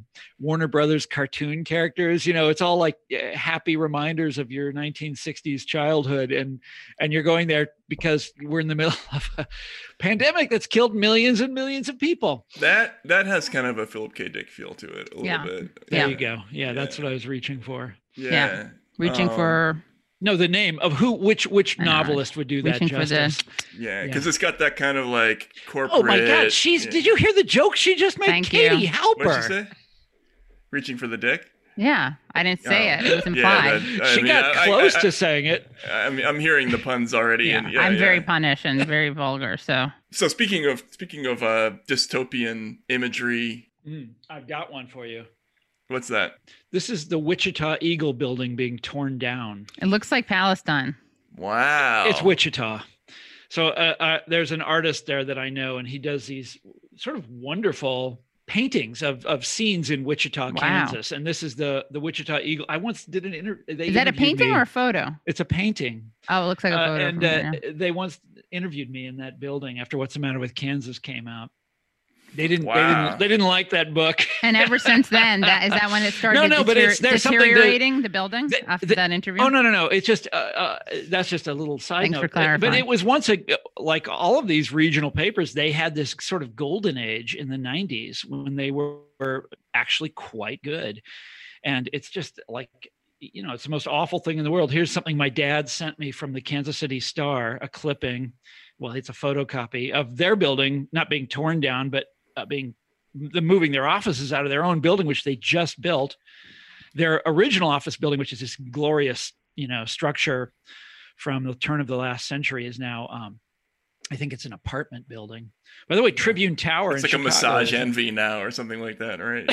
Speaker 12: Warner Brothers cartoon characters. You know, it's all like uh, happy reminders of your nineteen sixties childhood. And, and you're going there because we're in the middle of a pandemic that's killed millions and millions of people.
Speaker 2: That, that has kind of a Philip K. Dick feel to it a little
Speaker 1: Yeah.
Speaker 2: bit.
Speaker 12: There
Speaker 1: Yeah.
Speaker 12: you go. Yeah,
Speaker 2: Yeah.
Speaker 12: that's what I was reaching for.
Speaker 2: Yeah.
Speaker 1: Yeah. Reaching
Speaker 2: Um,
Speaker 1: for
Speaker 12: No, the name of who, which, which
Speaker 1: I know.
Speaker 12: novelist would do that
Speaker 1: Reaching for the-
Speaker 12: justice?
Speaker 2: Yeah,
Speaker 12: Yeah.
Speaker 2: because it's got that kind of like corporate.
Speaker 12: Oh my God, she's,
Speaker 2: yeah.
Speaker 12: did you hear the joke she just made?
Speaker 1: Thank
Speaker 12: Katie,
Speaker 1: you.
Speaker 12: help
Speaker 2: What'd
Speaker 12: her.
Speaker 2: she say? Reaching for the dick?
Speaker 1: yeah. I didn't say
Speaker 2: Oh.
Speaker 1: it. It was implied.
Speaker 2: Yeah, that- I
Speaker 12: She
Speaker 2: mean,
Speaker 12: got
Speaker 2: I-
Speaker 12: close
Speaker 2: I-
Speaker 12: to saying it.
Speaker 2: I mean, I'm hearing the puns already.
Speaker 1: Yeah.
Speaker 2: And yeah,
Speaker 1: I'm very
Speaker 2: yeah.
Speaker 1: punnish and very vulgar. So
Speaker 2: So speaking of speaking of uh, dystopian imagery,
Speaker 12: Mm, I've got one for you.
Speaker 2: what's that?
Speaker 12: This is the Wichita Eagle building being torn down.
Speaker 1: it looks like Palestine.
Speaker 2: Wow,
Speaker 12: It's Wichita. So uh, uh, there's an artist there that I know, and he does these sort of wonderful paintings of, of scenes in Wichita,
Speaker 1: Wow.
Speaker 12: Kansas. And this is the the Wichita Eagle. I once did an interview.
Speaker 1: Is that a painting or a photo?
Speaker 12: It's a painting.
Speaker 1: Oh, it looks like a
Speaker 12: Uh,
Speaker 1: photo.
Speaker 12: and
Speaker 1: from
Speaker 12: uh,
Speaker 1: here.
Speaker 12: they once interviewed me in that building after What's the Matter with Kansas came out. They didn't. They
Speaker 2: Wow.
Speaker 12: didn't. They didn't like that book.
Speaker 1: And ever since then, that is that when it started
Speaker 12: No, no, but it's-
Speaker 1: deterior-
Speaker 12: there's something that-
Speaker 1: deteriorating the building
Speaker 12: that-
Speaker 1: after
Speaker 12: that-
Speaker 1: that interview?
Speaker 12: Oh no, no, no! It's just uh, uh, that's just a little side
Speaker 1: Thanks
Speaker 12: note.
Speaker 1: for clarifying.
Speaker 12: But it was once a like all of these regional papers. They had this sort of golden age in the nineties when they were, were actually quite good, and it's just like you know, it's the most awful thing in the world. Here's something my dad sent me from the Kansas City Star, a clipping. Well, it's a photocopy of their building not being torn down, but uh, being the moving their offices out of their own building, which they just built. Their original office building, which is this glorious, you know, structure from the turn of the last century, is now, um, I think it's an apartment building. By the way, Tribune Tower.
Speaker 2: It's
Speaker 12: in
Speaker 2: like a
Speaker 12: Chicago
Speaker 2: massage
Speaker 12: is-
Speaker 2: envy now or something like that, right?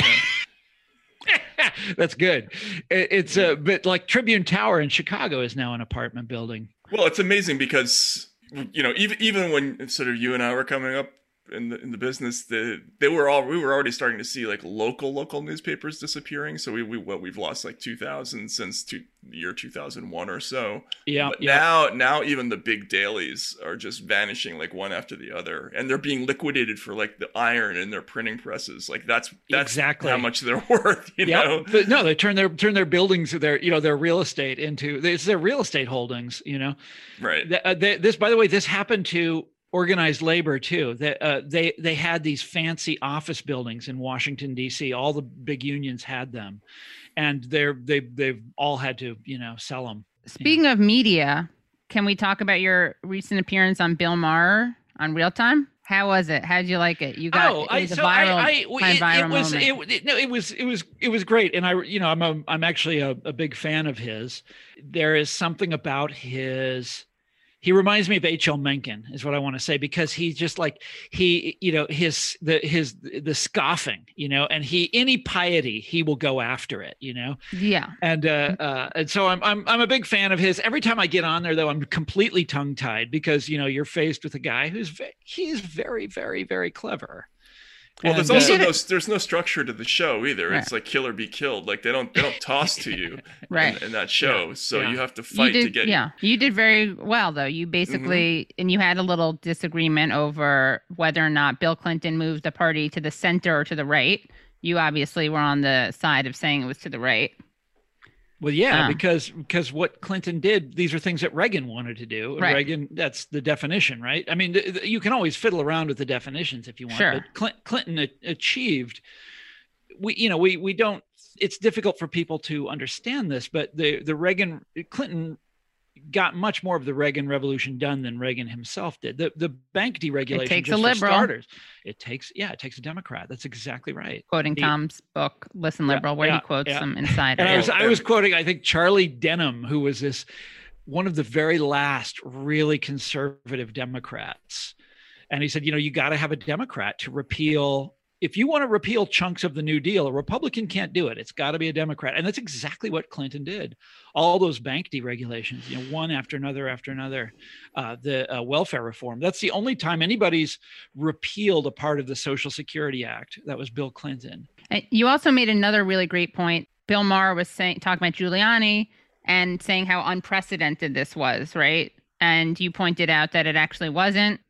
Speaker 2: Yeah.
Speaker 12: That's good. It, it's a but like Tribune Tower in Chicago is now an apartment building.
Speaker 2: Well, it's amazing because you know even even when sort of you and I were coming up in the in the business, the they were all we were already starting to see like local local newspapers disappearing. So we we what we've lost like two thousand since two, the year two thousand one or so.
Speaker 12: Yeah.
Speaker 2: But
Speaker 12: yeah.
Speaker 2: now now even the big dailies are just vanishing like one after the other, and they're being liquidated for like the iron in their printing presses. Like that's that's
Speaker 12: Exactly.
Speaker 2: how much they're worth. You
Speaker 12: Yeah,
Speaker 2: know.
Speaker 12: but no, they turn their turn their buildings, their you know their real estate into it's their real estate holdings. You know,
Speaker 2: Right.
Speaker 12: Th- uh, they, this, by the way, this happened to organized labor too. That uh, they they had these fancy office buildings in Washington D C. All the big unions had them, and they're they they've all had to you know sell them.
Speaker 1: Speaking of media, can we talk about your recent appearance on Bill Maher on Real Time? How was it? How did you like it? You got
Speaker 12: oh,
Speaker 1: it
Speaker 12: I,
Speaker 1: was a
Speaker 12: so
Speaker 1: viral,
Speaker 12: I, I,
Speaker 1: kind of
Speaker 12: it,
Speaker 1: viral
Speaker 12: it was,
Speaker 1: moment.
Speaker 12: it, it, no, it was, it was, it was great. And I, you know, I'm, a, I'm actually a, a big fan of his. There is something about his, he reminds me of H L Mencken is what I want to say, because he's just like, he, you know, his, the, his, the scoffing, you know, and he, any piety, he will go after it, you know?
Speaker 1: Yeah.
Speaker 12: And, uh, uh, and so I'm, I'm, I'm a big fan of his. Every time I get on there though, I'm completely tongue tied because, you know, you're faced with a guy who's, ve- he's very, very, very clever.
Speaker 2: Well, there's
Speaker 12: And,
Speaker 2: also
Speaker 12: uh,
Speaker 2: no there's no structure to the show either.
Speaker 1: Right.
Speaker 2: It's like kill or be killed. Like they don't they don't toss to you
Speaker 1: Right.
Speaker 2: in, in that show.
Speaker 12: Yeah.
Speaker 2: So
Speaker 12: Yeah.
Speaker 2: you have to
Speaker 1: You
Speaker 2: fight
Speaker 1: did,
Speaker 2: to get.
Speaker 1: yeah, you did very well though. You basically and you had a little disagreement over whether or not Bill Clinton moved the party to the center or to the right. You obviously were on the side of saying it was to the right.
Speaker 12: Well, yeah,
Speaker 1: Ah.
Speaker 12: because because what Clinton did, these are things that Reagan wanted to do. And
Speaker 1: Right.
Speaker 12: Reagan, that's the definition, right? I mean, th- th- you can always fiddle around with the definitions if you want.
Speaker 1: Sure.
Speaker 12: But Clin- Clinton a- achieved. We, you know, we we don't. It's difficult for people to understand this, but the the Reagan Clinton got much more of the Reagan Revolution done than Reagan himself did. The the bank deregulation
Speaker 1: takes a
Speaker 12: just for
Speaker 1: liberal.
Speaker 12: starters. It takes yeah, it takes a Democrat. That's exactly right.
Speaker 1: Quoting
Speaker 12: The-
Speaker 1: Tom's book, Listen
Speaker 12: Yeah,
Speaker 1: Liberal, where
Speaker 12: yeah,
Speaker 1: he quotes
Speaker 12: yeah.
Speaker 1: some insider.
Speaker 12: And I was
Speaker 2: Yeah.
Speaker 12: I was quoting, I think, Charlie Denham, who was this one of the very last really conservative Democrats. And he said, you know, you got to have a Democrat to repeal. If you want to repeal chunks of the New Deal, a Republican can't do it. It's got to be a Democrat. And that's exactly what Clinton did. All those bank deregulations, you know, one after another after another, uh, the uh, welfare reform. That's the only time anybody's repealed a part of the Social Security Act. That was Bill Clinton.
Speaker 1: And you also made another really great point. Bill Maher was saying, talking about Giuliani and saying how unprecedented this was, right? And you pointed out that it actually wasn't.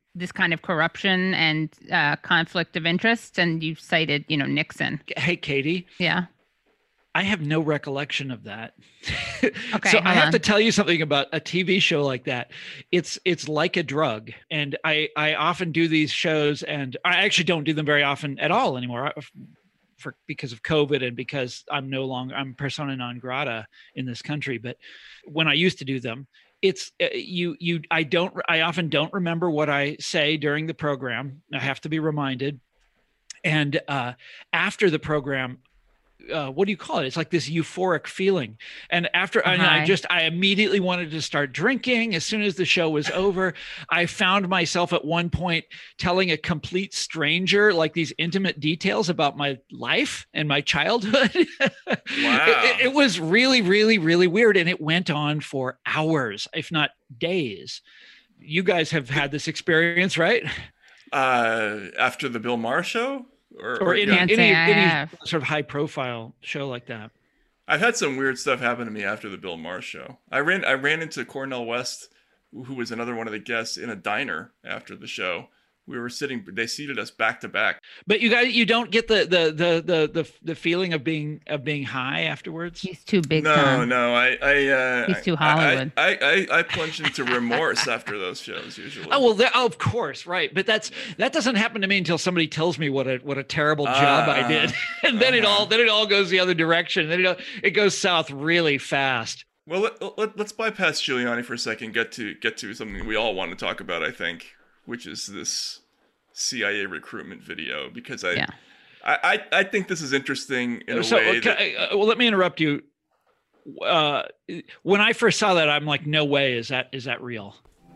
Speaker 1: this kind of corruption and uh, conflict of interest, and you cited, you know, Nixon.
Speaker 12: Hey, Katie.
Speaker 1: Yeah.
Speaker 12: I have no recollection of that.
Speaker 1: Okay,
Speaker 12: so I have
Speaker 1: on.
Speaker 12: to tell you something about a T V show like that. It's it's like a drug, and I I often do these shows, and I actually don't do them very often at all anymore, for because of COVID and because I'm no longer I'm persona non grata in this country. But when I used to do them, it's uh, you you I don't I often don't remember what I say during the program. I have to be reminded, and uh, after the program. Uh, what do you call it? It's like this euphoric feeling. And after
Speaker 1: Uh-huh.
Speaker 12: and I just, I immediately wanted to start drinking. As soon as the show was over, I found myself at one point telling a complete stranger, like these intimate details about my life and my childhood.
Speaker 2: Wow.
Speaker 12: it, it was really, really, really weird. And it went on for hours, if not days. You guys have had this experience, right?
Speaker 2: Uh, after the Bill Maher show? Or,
Speaker 12: Or any,
Speaker 1: Can't
Speaker 12: any,
Speaker 1: say I
Speaker 12: any
Speaker 1: have.
Speaker 12: sort of high profile show like that.
Speaker 2: I've had some weird stuff happen to me after the Bill Maher show. I ran I ran into Cornel West, who was another one of the guests, in a diner after the show. We were sitting, they seated us back to back.
Speaker 12: But you guys, you don't get the the the the the, the feeling of being of being high afterwards.
Speaker 1: He's too big
Speaker 2: No,
Speaker 1: time.
Speaker 2: no, I, I, uh,
Speaker 1: He's too
Speaker 2: I-
Speaker 1: Hollywood.
Speaker 2: I, I, I, I plunge into remorse after those shows usually.
Speaker 12: Oh well, that, oh, of course, right. But that's that doesn't happen to me until somebody tells me what a what a terrible job I
Speaker 2: Ah,
Speaker 12: did, and then it
Speaker 2: uh-huh.
Speaker 12: all then it all goes the other direction. Then it it goes south really fast.
Speaker 2: Well, let, let, let's bypass Giuliani for a second. Get to get to something we all want to talk about, I think, which is this C I A recruitment video, because I,
Speaker 1: Yeah.
Speaker 2: I, I, I think this is interesting in a
Speaker 12: so,
Speaker 2: way
Speaker 12: can
Speaker 2: that
Speaker 12: I, uh, well, let me interrupt you. Uh, when I first saw that, I'm like, no way, is that is that real?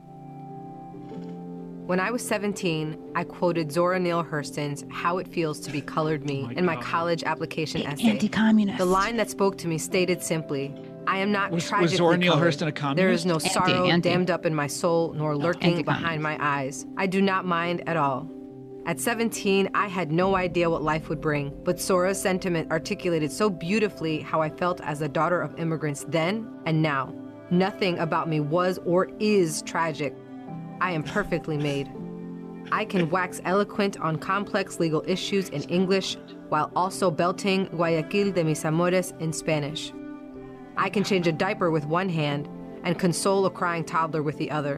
Speaker 13: When I was seventeen, I quoted Zora Neale Hurston's How It Feels to Be Colored Me in my college application essay.
Speaker 1: Anti-communist.
Speaker 13: The line that spoke to me stated simply, I am not
Speaker 12: Was- was
Speaker 13: tragically
Speaker 12: Zora Neale
Speaker 13: colored.
Speaker 12: Hurston a communist?
Speaker 13: There is no
Speaker 1: Anti-
Speaker 13: sorrow
Speaker 1: anti.
Speaker 13: dammed up in my soul, nor lurking
Speaker 1: anti-communist.
Speaker 13: behind my eyes. I do not mind at all. At seventeen, I had no idea what life would bring, but Zora's sentiment articulated so beautifully how I felt as a daughter of immigrants then and now. Nothing about me was or is tragic. I am perfectly made. I can wax eloquent on complex legal issues in English while also belting Guayaquil de mis amores in Spanish. I can change a diaper with one hand and console a crying toddler with the other.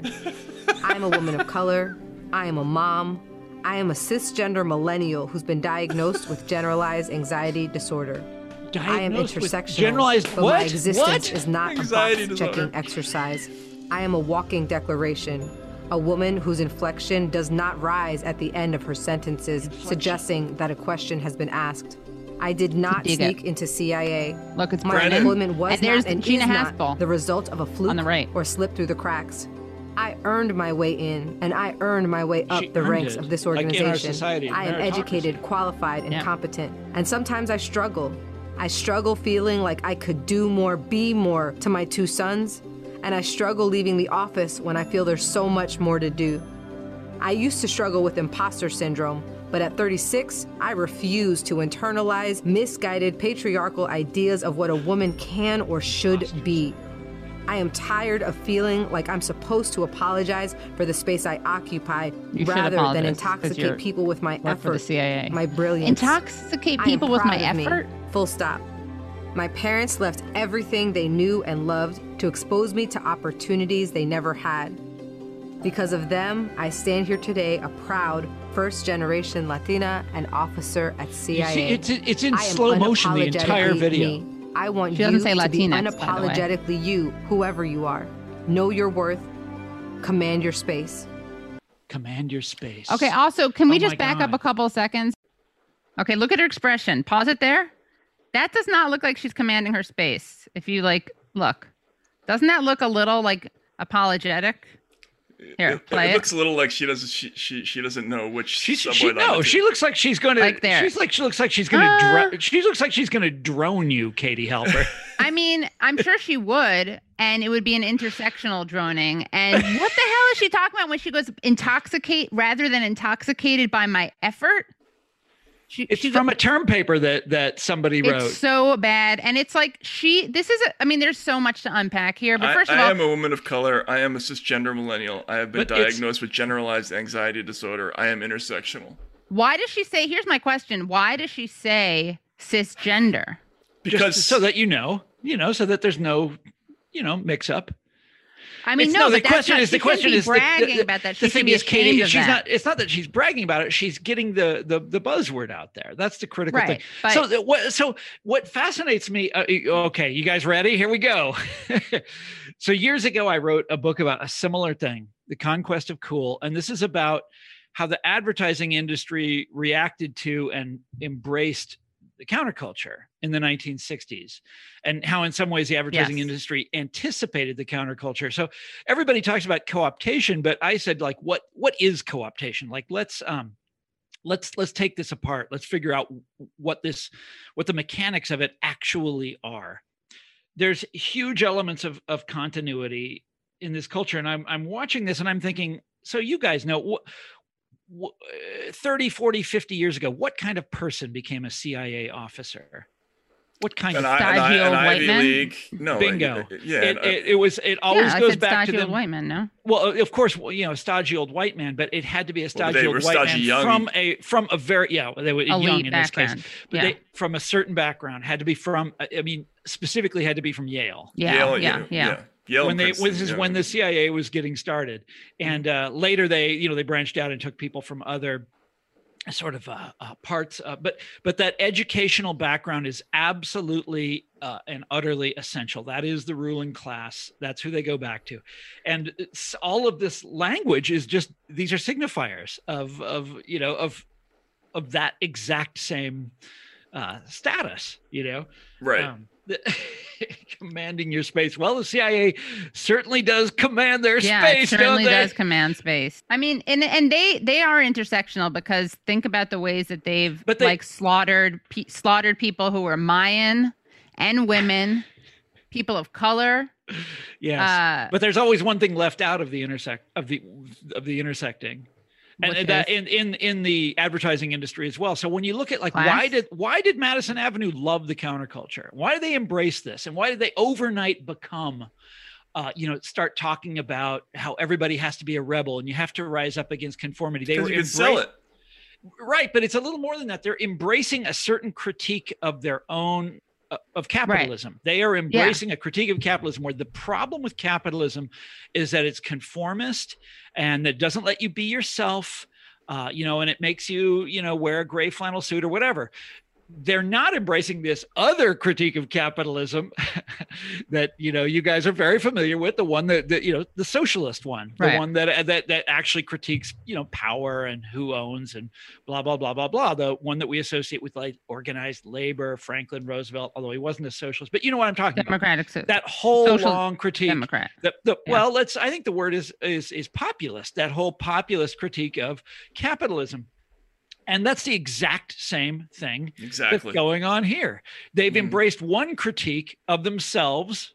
Speaker 13: I am a woman of color. I am a mom. I am a cisgender millennial who's been diagnosed with generalized anxiety disorder. I am
Speaker 12: Diagnosed with
Speaker 13: intersectional,
Speaker 12: generalized
Speaker 13: but
Speaker 12: what?
Speaker 13: my existence
Speaker 12: What?
Speaker 13: is not
Speaker 2: Anxiety
Speaker 13: a
Speaker 2: disorder.
Speaker 13: box-checking exercise. I am a walking declaration, a woman whose inflection does not rise at the end of her sentences, suggesting that a question has been asked. I did not
Speaker 1: dig
Speaker 13: sneak
Speaker 1: it.
Speaker 13: into C I A.
Speaker 1: Look, it's
Speaker 13: My
Speaker 1: Brennan.
Speaker 13: employment was
Speaker 1: And there's
Speaker 13: not and
Speaker 1: Gina
Speaker 13: is not
Speaker 1: Haspel
Speaker 13: the result of a fluke
Speaker 1: on the right.
Speaker 13: or slip through the cracks. I earned my way in, and I earned my way up
Speaker 12: She
Speaker 13: the
Speaker 12: earned
Speaker 13: ranks
Speaker 12: it,
Speaker 13: of this
Speaker 12: like in our
Speaker 13: organization.
Speaker 12: society,
Speaker 13: I am
Speaker 12: meritocracy.
Speaker 13: educated, qualified, and
Speaker 1: Yeah.
Speaker 13: competent. And sometimes I struggle. I struggle feeling like I could do more, be more to my two sons. And I struggle leaving the office when I feel there's so much more to do. I used to struggle with imposter syndrome, but at thirty-six, I refuse to internalize misguided patriarchal ideas of what a woman can or should be. I am tired of feeling like I'm supposed to apologize for the space I occupy
Speaker 1: You should
Speaker 13: rather
Speaker 1: apologize,
Speaker 13: than
Speaker 1: 'cause
Speaker 13: intoxicate
Speaker 1: you're-
Speaker 13: people with my
Speaker 1: work for the
Speaker 13: effort,
Speaker 1: C I A.
Speaker 13: my brilliance.
Speaker 1: Intoxicate
Speaker 13: I am
Speaker 1: people with my
Speaker 13: proud of me.
Speaker 1: effort?
Speaker 13: Full stop. My parents left everything they knew and loved to expose me to opportunities they never had. Because of them, I stand here today a proud first-generation Latina and officer at C I A.
Speaker 12: You see, it's it's in
Speaker 13: I am
Speaker 12: slow motion the entire
Speaker 13: unapologetically
Speaker 12: video.
Speaker 13: me. I want
Speaker 1: She
Speaker 13: you
Speaker 1: doesn't say
Speaker 13: to be
Speaker 1: Latinx, by the way.
Speaker 13: unapologetically you, whoever you are. Know your worth. Command your space.
Speaker 12: Command your space.
Speaker 1: Okay, also, can we
Speaker 12: Oh
Speaker 1: just
Speaker 12: my
Speaker 1: back up
Speaker 12: God.
Speaker 1: a couple of seconds? Okay, look at her expression. Pause it there. That does not look like she's commanding her space. If you like, look. Doesn't that look a little like apologetic? Here,
Speaker 2: it,
Speaker 1: play
Speaker 2: it
Speaker 1: it.
Speaker 2: looks a little like she doesn't she she, she doesn't know which
Speaker 12: She's,
Speaker 2: subway
Speaker 12: she
Speaker 2: line
Speaker 12: no,
Speaker 2: it's
Speaker 12: she
Speaker 2: in.
Speaker 12: looks like she's gonna.
Speaker 1: Like there.
Speaker 12: She's like she looks like she's gonna.
Speaker 1: Ah.
Speaker 12: dro- she looks like she's gonna drone you, Katie Halper.
Speaker 1: I mean, I'm sure she would, and it would be an intersectional droning. And what the hell is she talking about when she goes intoxicate rather than intoxicated by my effort? She,
Speaker 12: it's
Speaker 1: she
Speaker 12: from
Speaker 1: go-
Speaker 12: a term paper that that somebody wrote.
Speaker 1: It's so bad, and it's like she. This is. A, I mean, there's so much to unpack here. But first
Speaker 2: I,
Speaker 1: of all,
Speaker 2: I am a woman of color. I am a cisgender millennial. I have been
Speaker 12: But it's-
Speaker 2: diagnosed with generalized anxiety disorder. I am intersectional.
Speaker 1: why does she say? Here's my question: why does she say cisgender?
Speaker 2: Because
Speaker 12: Just so that you know, you know, so that there's no, you know, mix up.
Speaker 1: I mean,
Speaker 12: It's-
Speaker 1: no,
Speaker 12: the
Speaker 1: but that's
Speaker 12: question
Speaker 1: not,
Speaker 12: is
Speaker 1: she
Speaker 12: the question
Speaker 1: shouldn't be
Speaker 12: is the-
Speaker 1: bragging
Speaker 12: the,
Speaker 1: about that.
Speaker 12: The
Speaker 1: She should
Speaker 12: thing
Speaker 1: be
Speaker 12: is, Katie,
Speaker 1: ashamed of
Speaker 12: she's
Speaker 1: that.
Speaker 12: not. It's not that she's bragging about it. She's getting the the the buzzword out there. That's the critical
Speaker 1: Right,
Speaker 12: thing.
Speaker 1: but-
Speaker 12: so the, what? So what fascinates me? Uh, okay, you guys ready? Here we go. So years ago, I wrote a book about a similar thing, The Conquest of Cool, and this is about how the advertising industry reacted to and embraced the counterculture in the nineteen sixties, and how in some ways the advertising
Speaker 1: Yes.
Speaker 12: industry anticipated the counterculture. So everybody talks about co-optation, but I said, like, what what is co-optation? Like, let's um let's let's take this apart. Let's figure out what this what the mechanics of it actually are. There's huge elements of of continuity in this culture, and I'm I'm watching this and I'm thinking, so you guys know what thirty, forty, fifty years ago, what kind of person became a C I A officer? What kind
Speaker 2: An,
Speaker 12: of
Speaker 2: I, an, I,
Speaker 1: stodgy
Speaker 2: an
Speaker 1: old white
Speaker 2: Ivy
Speaker 1: man?
Speaker 2: League? No.
Speaker 12: bingo?
Speaker 2: I- yeah.
Speaker 12: it,
Speaker 2: uh,
Speaker 12: it, it was. It always
Speaker 1: yeah, I
Speaker 12: goes
Speaker 1: said
Speaker 12: back to
Speaker 1: stodgy
Speaker 12: the
Speaker 1: old white man. No,
Speaker 12: well, of course, well, you know, stodgy old white man, but it had to be a
Speaker 2: Well,
Speaker 12: stodgy
Speaker 2: they
Speaker 12: old
Speaker 2: were
Speaker 12: white
Speaker 2: stodgy
Speaker 12: man
Speaker 2: young.
Speaker 12: from a from a very yeah, they were young
Speaker 1: elite
Speaker 12: in this case,
Speaker 1: background.
Speaker 12: but
Speaker 1: Yeah,
Speaker 12: they from a certain background had to be from. I mean, specifically had to be from Yale.
Speaker 1: yeah,
Speaker 2: Yale,
Speaker 1: yeah, yeah.
Speaker 2: Yale
Speaker 12: when
Speaker 2: and
Speaker 12: they
Speaker 2: Princeton,
Speaker 12: this is
Speaker 2: yeah.
Speaker 12: when the C I A was getting started, and uh, later they you know they branched out and took people from other sort of uh, uh, parts, uh, but but that educational background is absolutely uh, and utterly essential. That is the ruling class. That's who they go back to, and it's, all of this language is just these are signifiers of of you know of of that exact same uh, status. You know,
Speaker 2: Right.
Speaker 12: Um, the- commanding your space. Well, the C I A certainly does command their
Speaker 1: Yeah,
Speaker 12: space.
Speaker 1: it certainly
Speaker 12: don't they?
Speaker 1: does command space. I mean, and and they they are intersectional because think about the ways that they've
Speaker 12: But they-
Speaker 1: like slaughtered pe- slaughtered people who were Mayan and women, people of color.
Speaker 12: Yes,
Speaker 1: Uh,
Speaker 12: but there's always one thing left out of the intersect of the of the intersecting, and
Speaker 1: Which
Speaker 12: that
Speaker 1: is?
Speaker 12: in in in the advertising industry as well. So when you look at like
Speaker 1: Class?
Speaker 12: why did why did Madison Avenue love the counterculture? Why did they embrace this, and why did they overnight become? Uh, you know, start talking about how everybody has to be a rebel and you have to rise up against conformity. They
Speaker 2: Because
Speaker 12: were
Speaker 2: you can sell
Speaker 12: embra-
Speaker 2: it.
Speaker 12: Right, but it's a little more than that. They're embracing a certain critique of their own uh, of capitalism. They are embracing a critique of capitalism where the problem with capitalism is that it's conformist and that doesn't let you be yourself, uh, you know, and it makes you, you know, wear a gray flannel suit or whatever. They're not embracing this other critique of capitalism that, you know, you guys are very familiar with, the one that, that you know, the socialist one, the
Speaker 1: Right.
Speaker 12: one that, that, that actually critiques, you know, power and who owns and blah, blah, blah, blah, blah. The one that we associate with like organized labor, Franklin Roosevelt, although he wasn't a socialist, but you know what I'm talking
Speaker 1: Democratic so-
Speaker 12: about. That whole
Speaker 1: social
Speaker 12: long critique.
Speaker 1: Democrat.
Speaker 12: The, the,
Speaker 1: Yeah.
Speaker 12: Well, let's, I think the word is, is, is populist, that whole populist critique of capitalism. And that's the exact same thing
Speaker 2: Exactly.
Speaker 12: that's going on here. They've
Speaker 2: Mhm.
Speaker 12: embraced one critique of themselves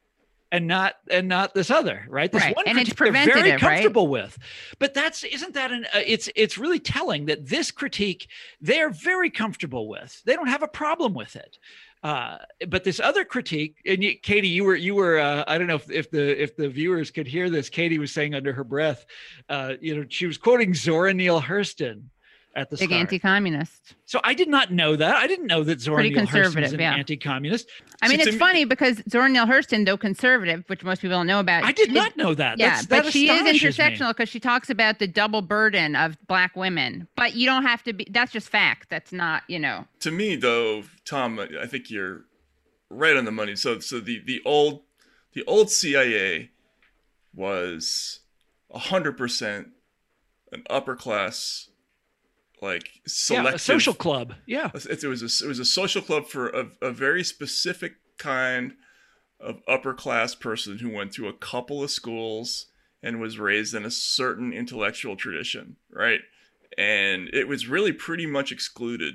Speaker 12: and not and not this other, right? This
Speaker 1: Right.
Speaker 12: one
Speaker 1: And it's
Speaker 12: critique they're very
Speaker 1: preventative, right?
Speaker 12: comfortable with. But that's isn't that an uh, it's it's really telling that this critique they're very comfortable with. They don't have a problem with it. Uh, but this other critique, and you, Katie, you were you were uh, I don't know if, if the if the viewers could hear this. Katie was saying under her breath, uh, you know, she was quoting Zora Neale Hurston at the
Speaker 1: Big
Speaker 12: start.
Speaker 1: anti-communist.
Speaker 12: So I did not know that. I didn't know that Zora
Speaker 1: Pretty
Speaker 12: Neale Hurston was
Speaker 1: conservative,
Speaker 12: an
Speaker 1: yeah.
Speaker 12: anti-communist.
Speaker 1: I mean,
Speaker 12: So
Speaker 1: it's
Speaker 12: to me-
Speaker 1: funny because Zora Neale Hurston, though conservative, which most people don't know about,
Speaker 12: I did
Speaker 1: she-
Speaker 12: not know that.
Speaker 1: Yeah,
Speaker 12: That's,
Speaker 1: but
Speaker 12: that
Speaker 1: she is
Speaker 12: astonishes me.
Speaker 1: intersectional because she talks about the double burden of Black women. But you don't have to be. That's just fact. That's not, you know.
Speaker 2: To me, though, Tom, I think you're right on the money. So, so the the old the old C I A was a hundred percent an upper class, like selective
Speaker 12: Yeah, a social club. Yeah.
Speaker 2: It, it was a, it was a social club for a, a very specific kind of upper class person who went to a couple of schools and was raised in a certain intellectual tradition, right? And it was really pretty much excluded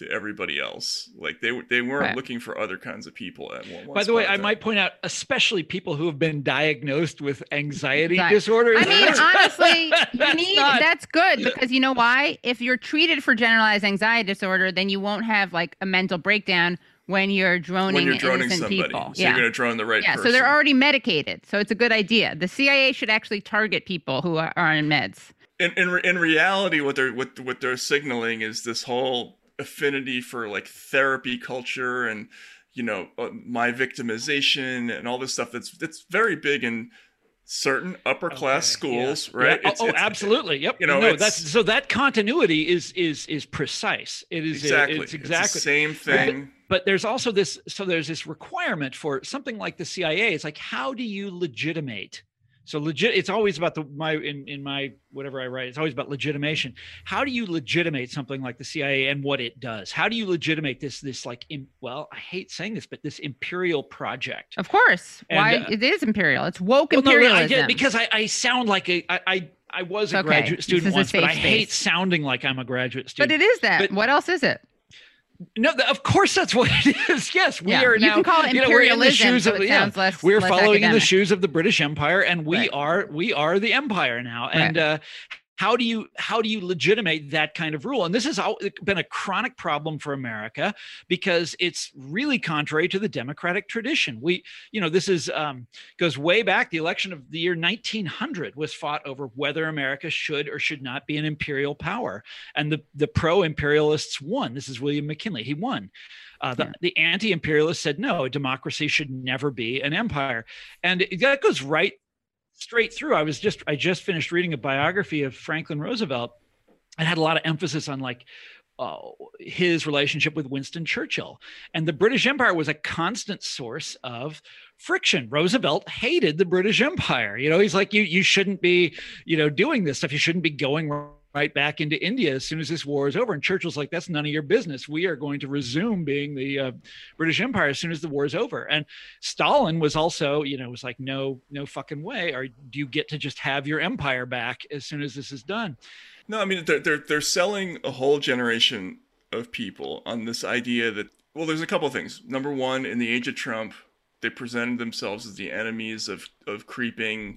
Speaker 2: to everybody else. Like they they weren't
Speaker 1: Right.
Speaker 2: looking for other kinds of people at one.
Speaker 12: By the way,
Speaker 2: spot
Speaker 12: I
Speaker 2: in time.
Speaker 12: might point out, especially people who have been diagnosed with anxiety
Speaker 1: Right.
Speaker 12: disorders.
Speaker 1: I mean, honestly, you
Speaker 12: That's
Speaker 1: need,
Speaker 12: not-
Speaker 1: that's good because you know why? If you're treated for generalized anxiety disorder, then you won't have like a mental breakdown when you're droning,
Speaker 2: when you're droning
Speaker 1: innocent
Speaker 2: somebody,
Speaker 1: people.
Speaker 2: so
Speaker 1: yeah.
Speaker 2: you're going to drone the right
Speaker 1: yeah,
Speaker 2: person.
Speaker 1: so they're already medicated. So it's a good idea. The C I A should actually target people who are, are on meds.
Speaker 2: in in re- in reality, what they're what what they're signaling is this whole affinity for like therapy culture and you know uh, my victimization and all this stuff that's that's very big in certain upper class schools,
Speaker 12: Yeah.
Speaker 2: right?
Speaker 12: Yeah.
Speaker 2: It's-
Speaker 12: oh,
Speaker 2: it's-
Speaker 12: absolutely. Yep.
Speaker 2: You know,
Speaker 12: no,
Speaker 2: it's-
Speaker 12: that's so that continuity is is is precise. It is
Speaker 2: Exactly.
Speaker 12: It's
Speaker 2: It's the
Speaker 12: exactly
Speaker 2: same thing.
Speaker 12: But, but there's also this. So there's this requirement for something like the C I A. It's like, how do you legitimate? So legit. It's always about the my in in my whatever I write. It's always about legitimation. How do you legitimate something like the C I A and what it does? How do you legitimate this this like in, well, I hate saying this, but this imperial project.
Speaker 1: Of course.
Speaker 12: And,
Speaker 1: Why
Speaker 12: uh,
Speaker 1: it is imperial. It's woke
Speaker 12: Well, no, no,
Speaker 1: imperialism.
Speaker 12: I get because I, I sound like a I I, I was a
Speaker 1: Okay.
Speaker 12: graduate
Speaker 1: This
Speaker 12: student
Speaker 1: is a
Speaker 12: once, but
Speaker 1: safe
Speaker 12: I hate
Speaker 1: space.
Speaker 12: sounding like I'm a graduate
Speaker 1: but
Speaker 12: student.
Speaker 1: it is that.
Speaker 12: But-
Speaker 1: What else is it?
Speaker 12: No, th- of course that's what it is. Yes, we
Speaker 1: Yeah.
Speaker 12: are
Speaker 1: You
Speaker 12: now.
Speaker 1: can call it
Speaker 12: you know, we're in the
Speaker 1: imperialism,
Speaker 12: shoes
Speaker 1: so
Speaker 12: of
Speaker 1: it
Speaker 12: yeah,
Speaker 1: sounds less-
Speaker 12: we're
Speaker 1: less
Speaker 12: following in the
Speaker 1: academic.
Speaker 12: shoes of the British Empire, and we
Speaker 1: Right.
Speaker 12: are we are the empire now. And uh, how do you how do you legitimate that kind of rule? And this has al- been a chronic problem for America because it's really contrary to the democratic tradition. We, you know, this is um, goes way back. The election of the year nineteen hundred was fought over whether America should or should not be an imperial power, and the the pro-imperialists won. This is William McKinley. He won. Uh, the, the anti-imperialists said no, democracy should never be an empire, and it- that goes right straight through. I was just I just finished reading a biography of Franklin Roosevelt. It had a lot of emphasis on like uh, his relationship with Winston Churchill, and the British Empire was a constant source of friction. Roosevelt hated the British Empire. You know, he's like, you you shouldn't be, you know, doing this stuff. You shouldn't be going right back into India as soon as this war is over. And Churchill's like, that's none of your business. We are going to resume being the uh, British Empire as soon as the war is over. And Stalin was also, you know, was like, no, no fucking way. Or do you get to just have your empire back as soon as this is done?
Speaker 2: No, I mean they're they're they're selling a whole generation of people on this idea that well, there's a couple of things. Number one, in the age of Trump, they presented themselves as the enemies of of creeping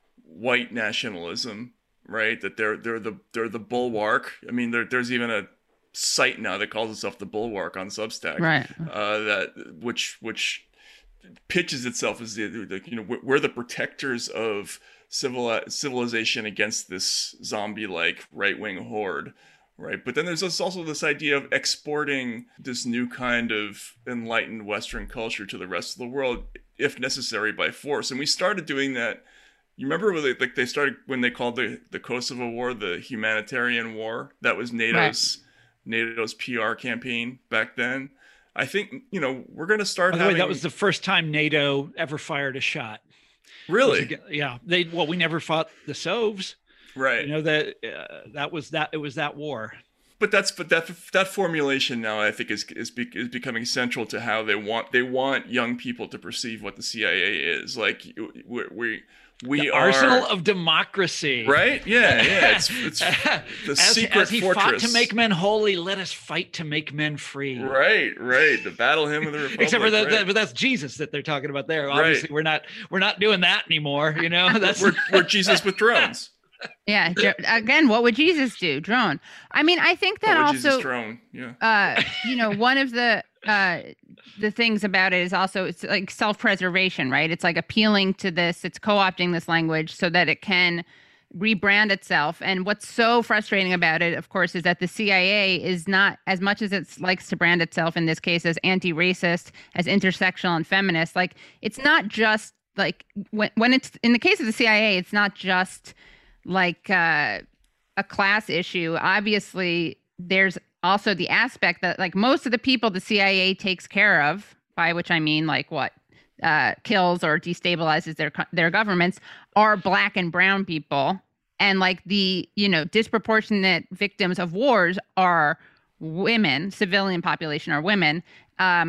Speaker 2: white nationalism, right? That they're they're the they're the bulwark. I mean, there, there's even a site now that calls itself the Bulwark on Substack,
Speaker 1: Right.
Speaker 2: Uh, that which which pitches itself as the, the you know we're we're the protectors of civil civilization against this zombie-like right-wing horde, right? But then there's this, also this idea of exporting this new kind of enlightened Western culture to the rest of the world, if necessary, by force. And we started doing that. You remember when they, like they started when they called the, the Kosovo War the humanitarian war? That was NATO's NATO's P R campaign back then. I think, you know, we're going to start
Speaker 12: By the
Speaker 2: having...
Speaker 12: way, that was the first time NATO ever fired a shot.
Speaker 2: Really?
Speaker 12: It was ag- Yeah. They well, we never fought the Sovs.
Speaker 2: Right.
Speaker 12: You know that uh, that was that it was that war.
Speaker 2: But that's but that that formulation now I think is is be, is becoming central to how they want they want young people to perceive what the C I A is. Like we we we
Speaker 12: The
Speaker 2: are
Speaker 12: arsenal of democracy.
Speaker 2: Right? Yeah, yeah. It's it's the
Speaker 12: as,
Speaker 2: secret
Speaker 12: as he
Speaker 2: fortress.
Speaker 12: fought to make men holy, let us fight to make men free.
Speaker 2: Right, right. The battle hymn of the Republic.
Speaker 12: Except for that,
Speaker 2: right.
Speaker 12: that, but that's Jesus that they're talking about there.
Speaker 2: Right.
Speaker 12: Obviously, we're not we're not doing that anymore. You know, that's
Speaker 2: we're, we're Jesus with drones.
Speaker 1: Yeah. dr- Again, what would Jesus do? Drone. I mean, I think that
Speaker 2: What would
Speaker 1: also,
Speaker 2: Jesus drone? Yeah.
Speaker 1: uh, you know, one of the uh, the things about it is also it's like self-preservation, right? It's like appealing to this. It's co-opting this language so that it can rebrand itself. And what's so frustrating about it, of course, is that the C I A is not, as much as it likes to brand itself in this case as anti-racist, as intersectional and feminist, like it's not just like when when it's in the case of the C I A, it's not just like uh, a class issue. Obviously, there's also the aspect that like most of the people the C I A takes care of, by which I mean like what uh, kills or destabilizes their co- their governments, are black and brown people, and like the you know disproportionate victims of wars are women. Civilian population are women. Um,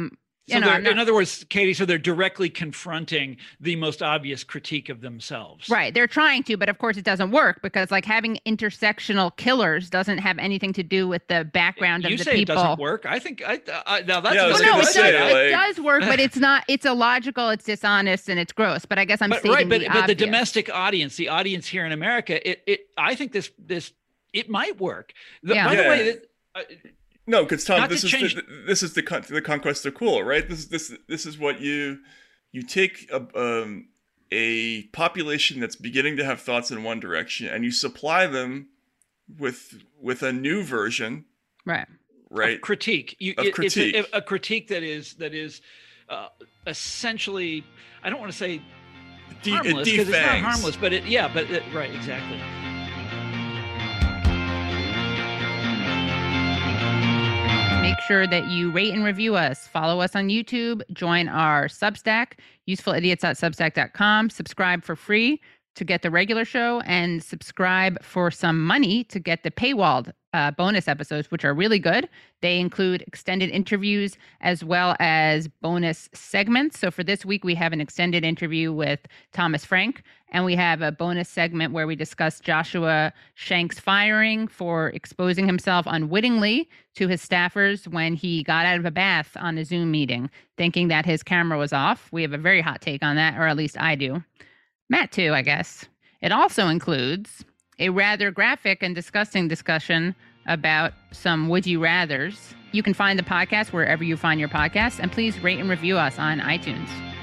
Speaker 12: So
Speaker 1: you know,
Speaker 12: they're-
Speaker 1: not-
Speaker 12: in other words, Katie, so they're directly confronting the most obvious critique of themselves.
Speaker 1: Right. They're trying to, but of course it doesn't work because like having intersectional killers doesn't have anything to do with the background
Speaker 12: You
Speaker 1: of the
Speaker 12: say
Speaker 1: people.
Speaker 12: it doesn't work. I think I, I now that's
Speaker 2: Yeah, I was
Speaker 1: Well, no,
Speaker 2: gonna
Speaker 1: it does,
Speaker 2: say, like-
Speaker 1: it does work, but it's not. It's illogical. It's dishonest, and it's gross. But I guess I'm
Speaker 12: but,
Speaker 1: stating
Speaker 12: right, but
Speaker 1: the
Speaker 12: but the
Speaker 1: obvious.
Speaker 12: domestic audience, the audience here in America, it it I think this this it might work. The,
Speaker 1: Yeah.
Speaker 12: By the
Speaker 2: Yeah.
Speaker 12: way, that, uh,
Speaker 2: No, because Tom,
Speaker 12: Not
Speaker 2: this
Speaker 12: to
Speaker 2: is
Speaker 12: change-
Speaker 2: the, this is the con- the conquest of cool, right? This is this this is what you you take a um, a population that's beginning to have thoughts in one direction, and you supply them with with a new version,
Speaker 1: Right.
Speaker 2: right?
Speaker 12: Of critique. You,
Speaker 2: Of
Speaker 12: it-
Speaker 2: critique.
Speaker 12: It's a, a critique that is that is uh, essentially. I don't want to say
Speaker 2: De- it
Speaker 12: harmless because it's not
Speaker 2: defangs.
Speaker 12: harmless, but it yeah, but it, right, exactly.
Speaker 1: Make sure that you rate and review us. Follow us on YouTube. Join our Substack, useful idiots dot substack dot com. Subscribe for free to get the regular show, and subscribe for some money to get the paywalled uh, bonus episodes, which are really good. They include extended interviews as well as bonus segments. So for this week, we have an extended interview with Thomas Frank, and we have a bonus segment where we discuss Joshua Shank's firing for exposing himself unwittingly to his staffers when he got out of a bath on a Zoom meeting, thinking that his camera was off. We have a very hot take on that, or at least I do. Matt, too, I guess. It also includes a rather graphic and disgusting discussion about some would you rathers. You can find the podcast wherever you find your podcasts, and please rate and review us on iTunes.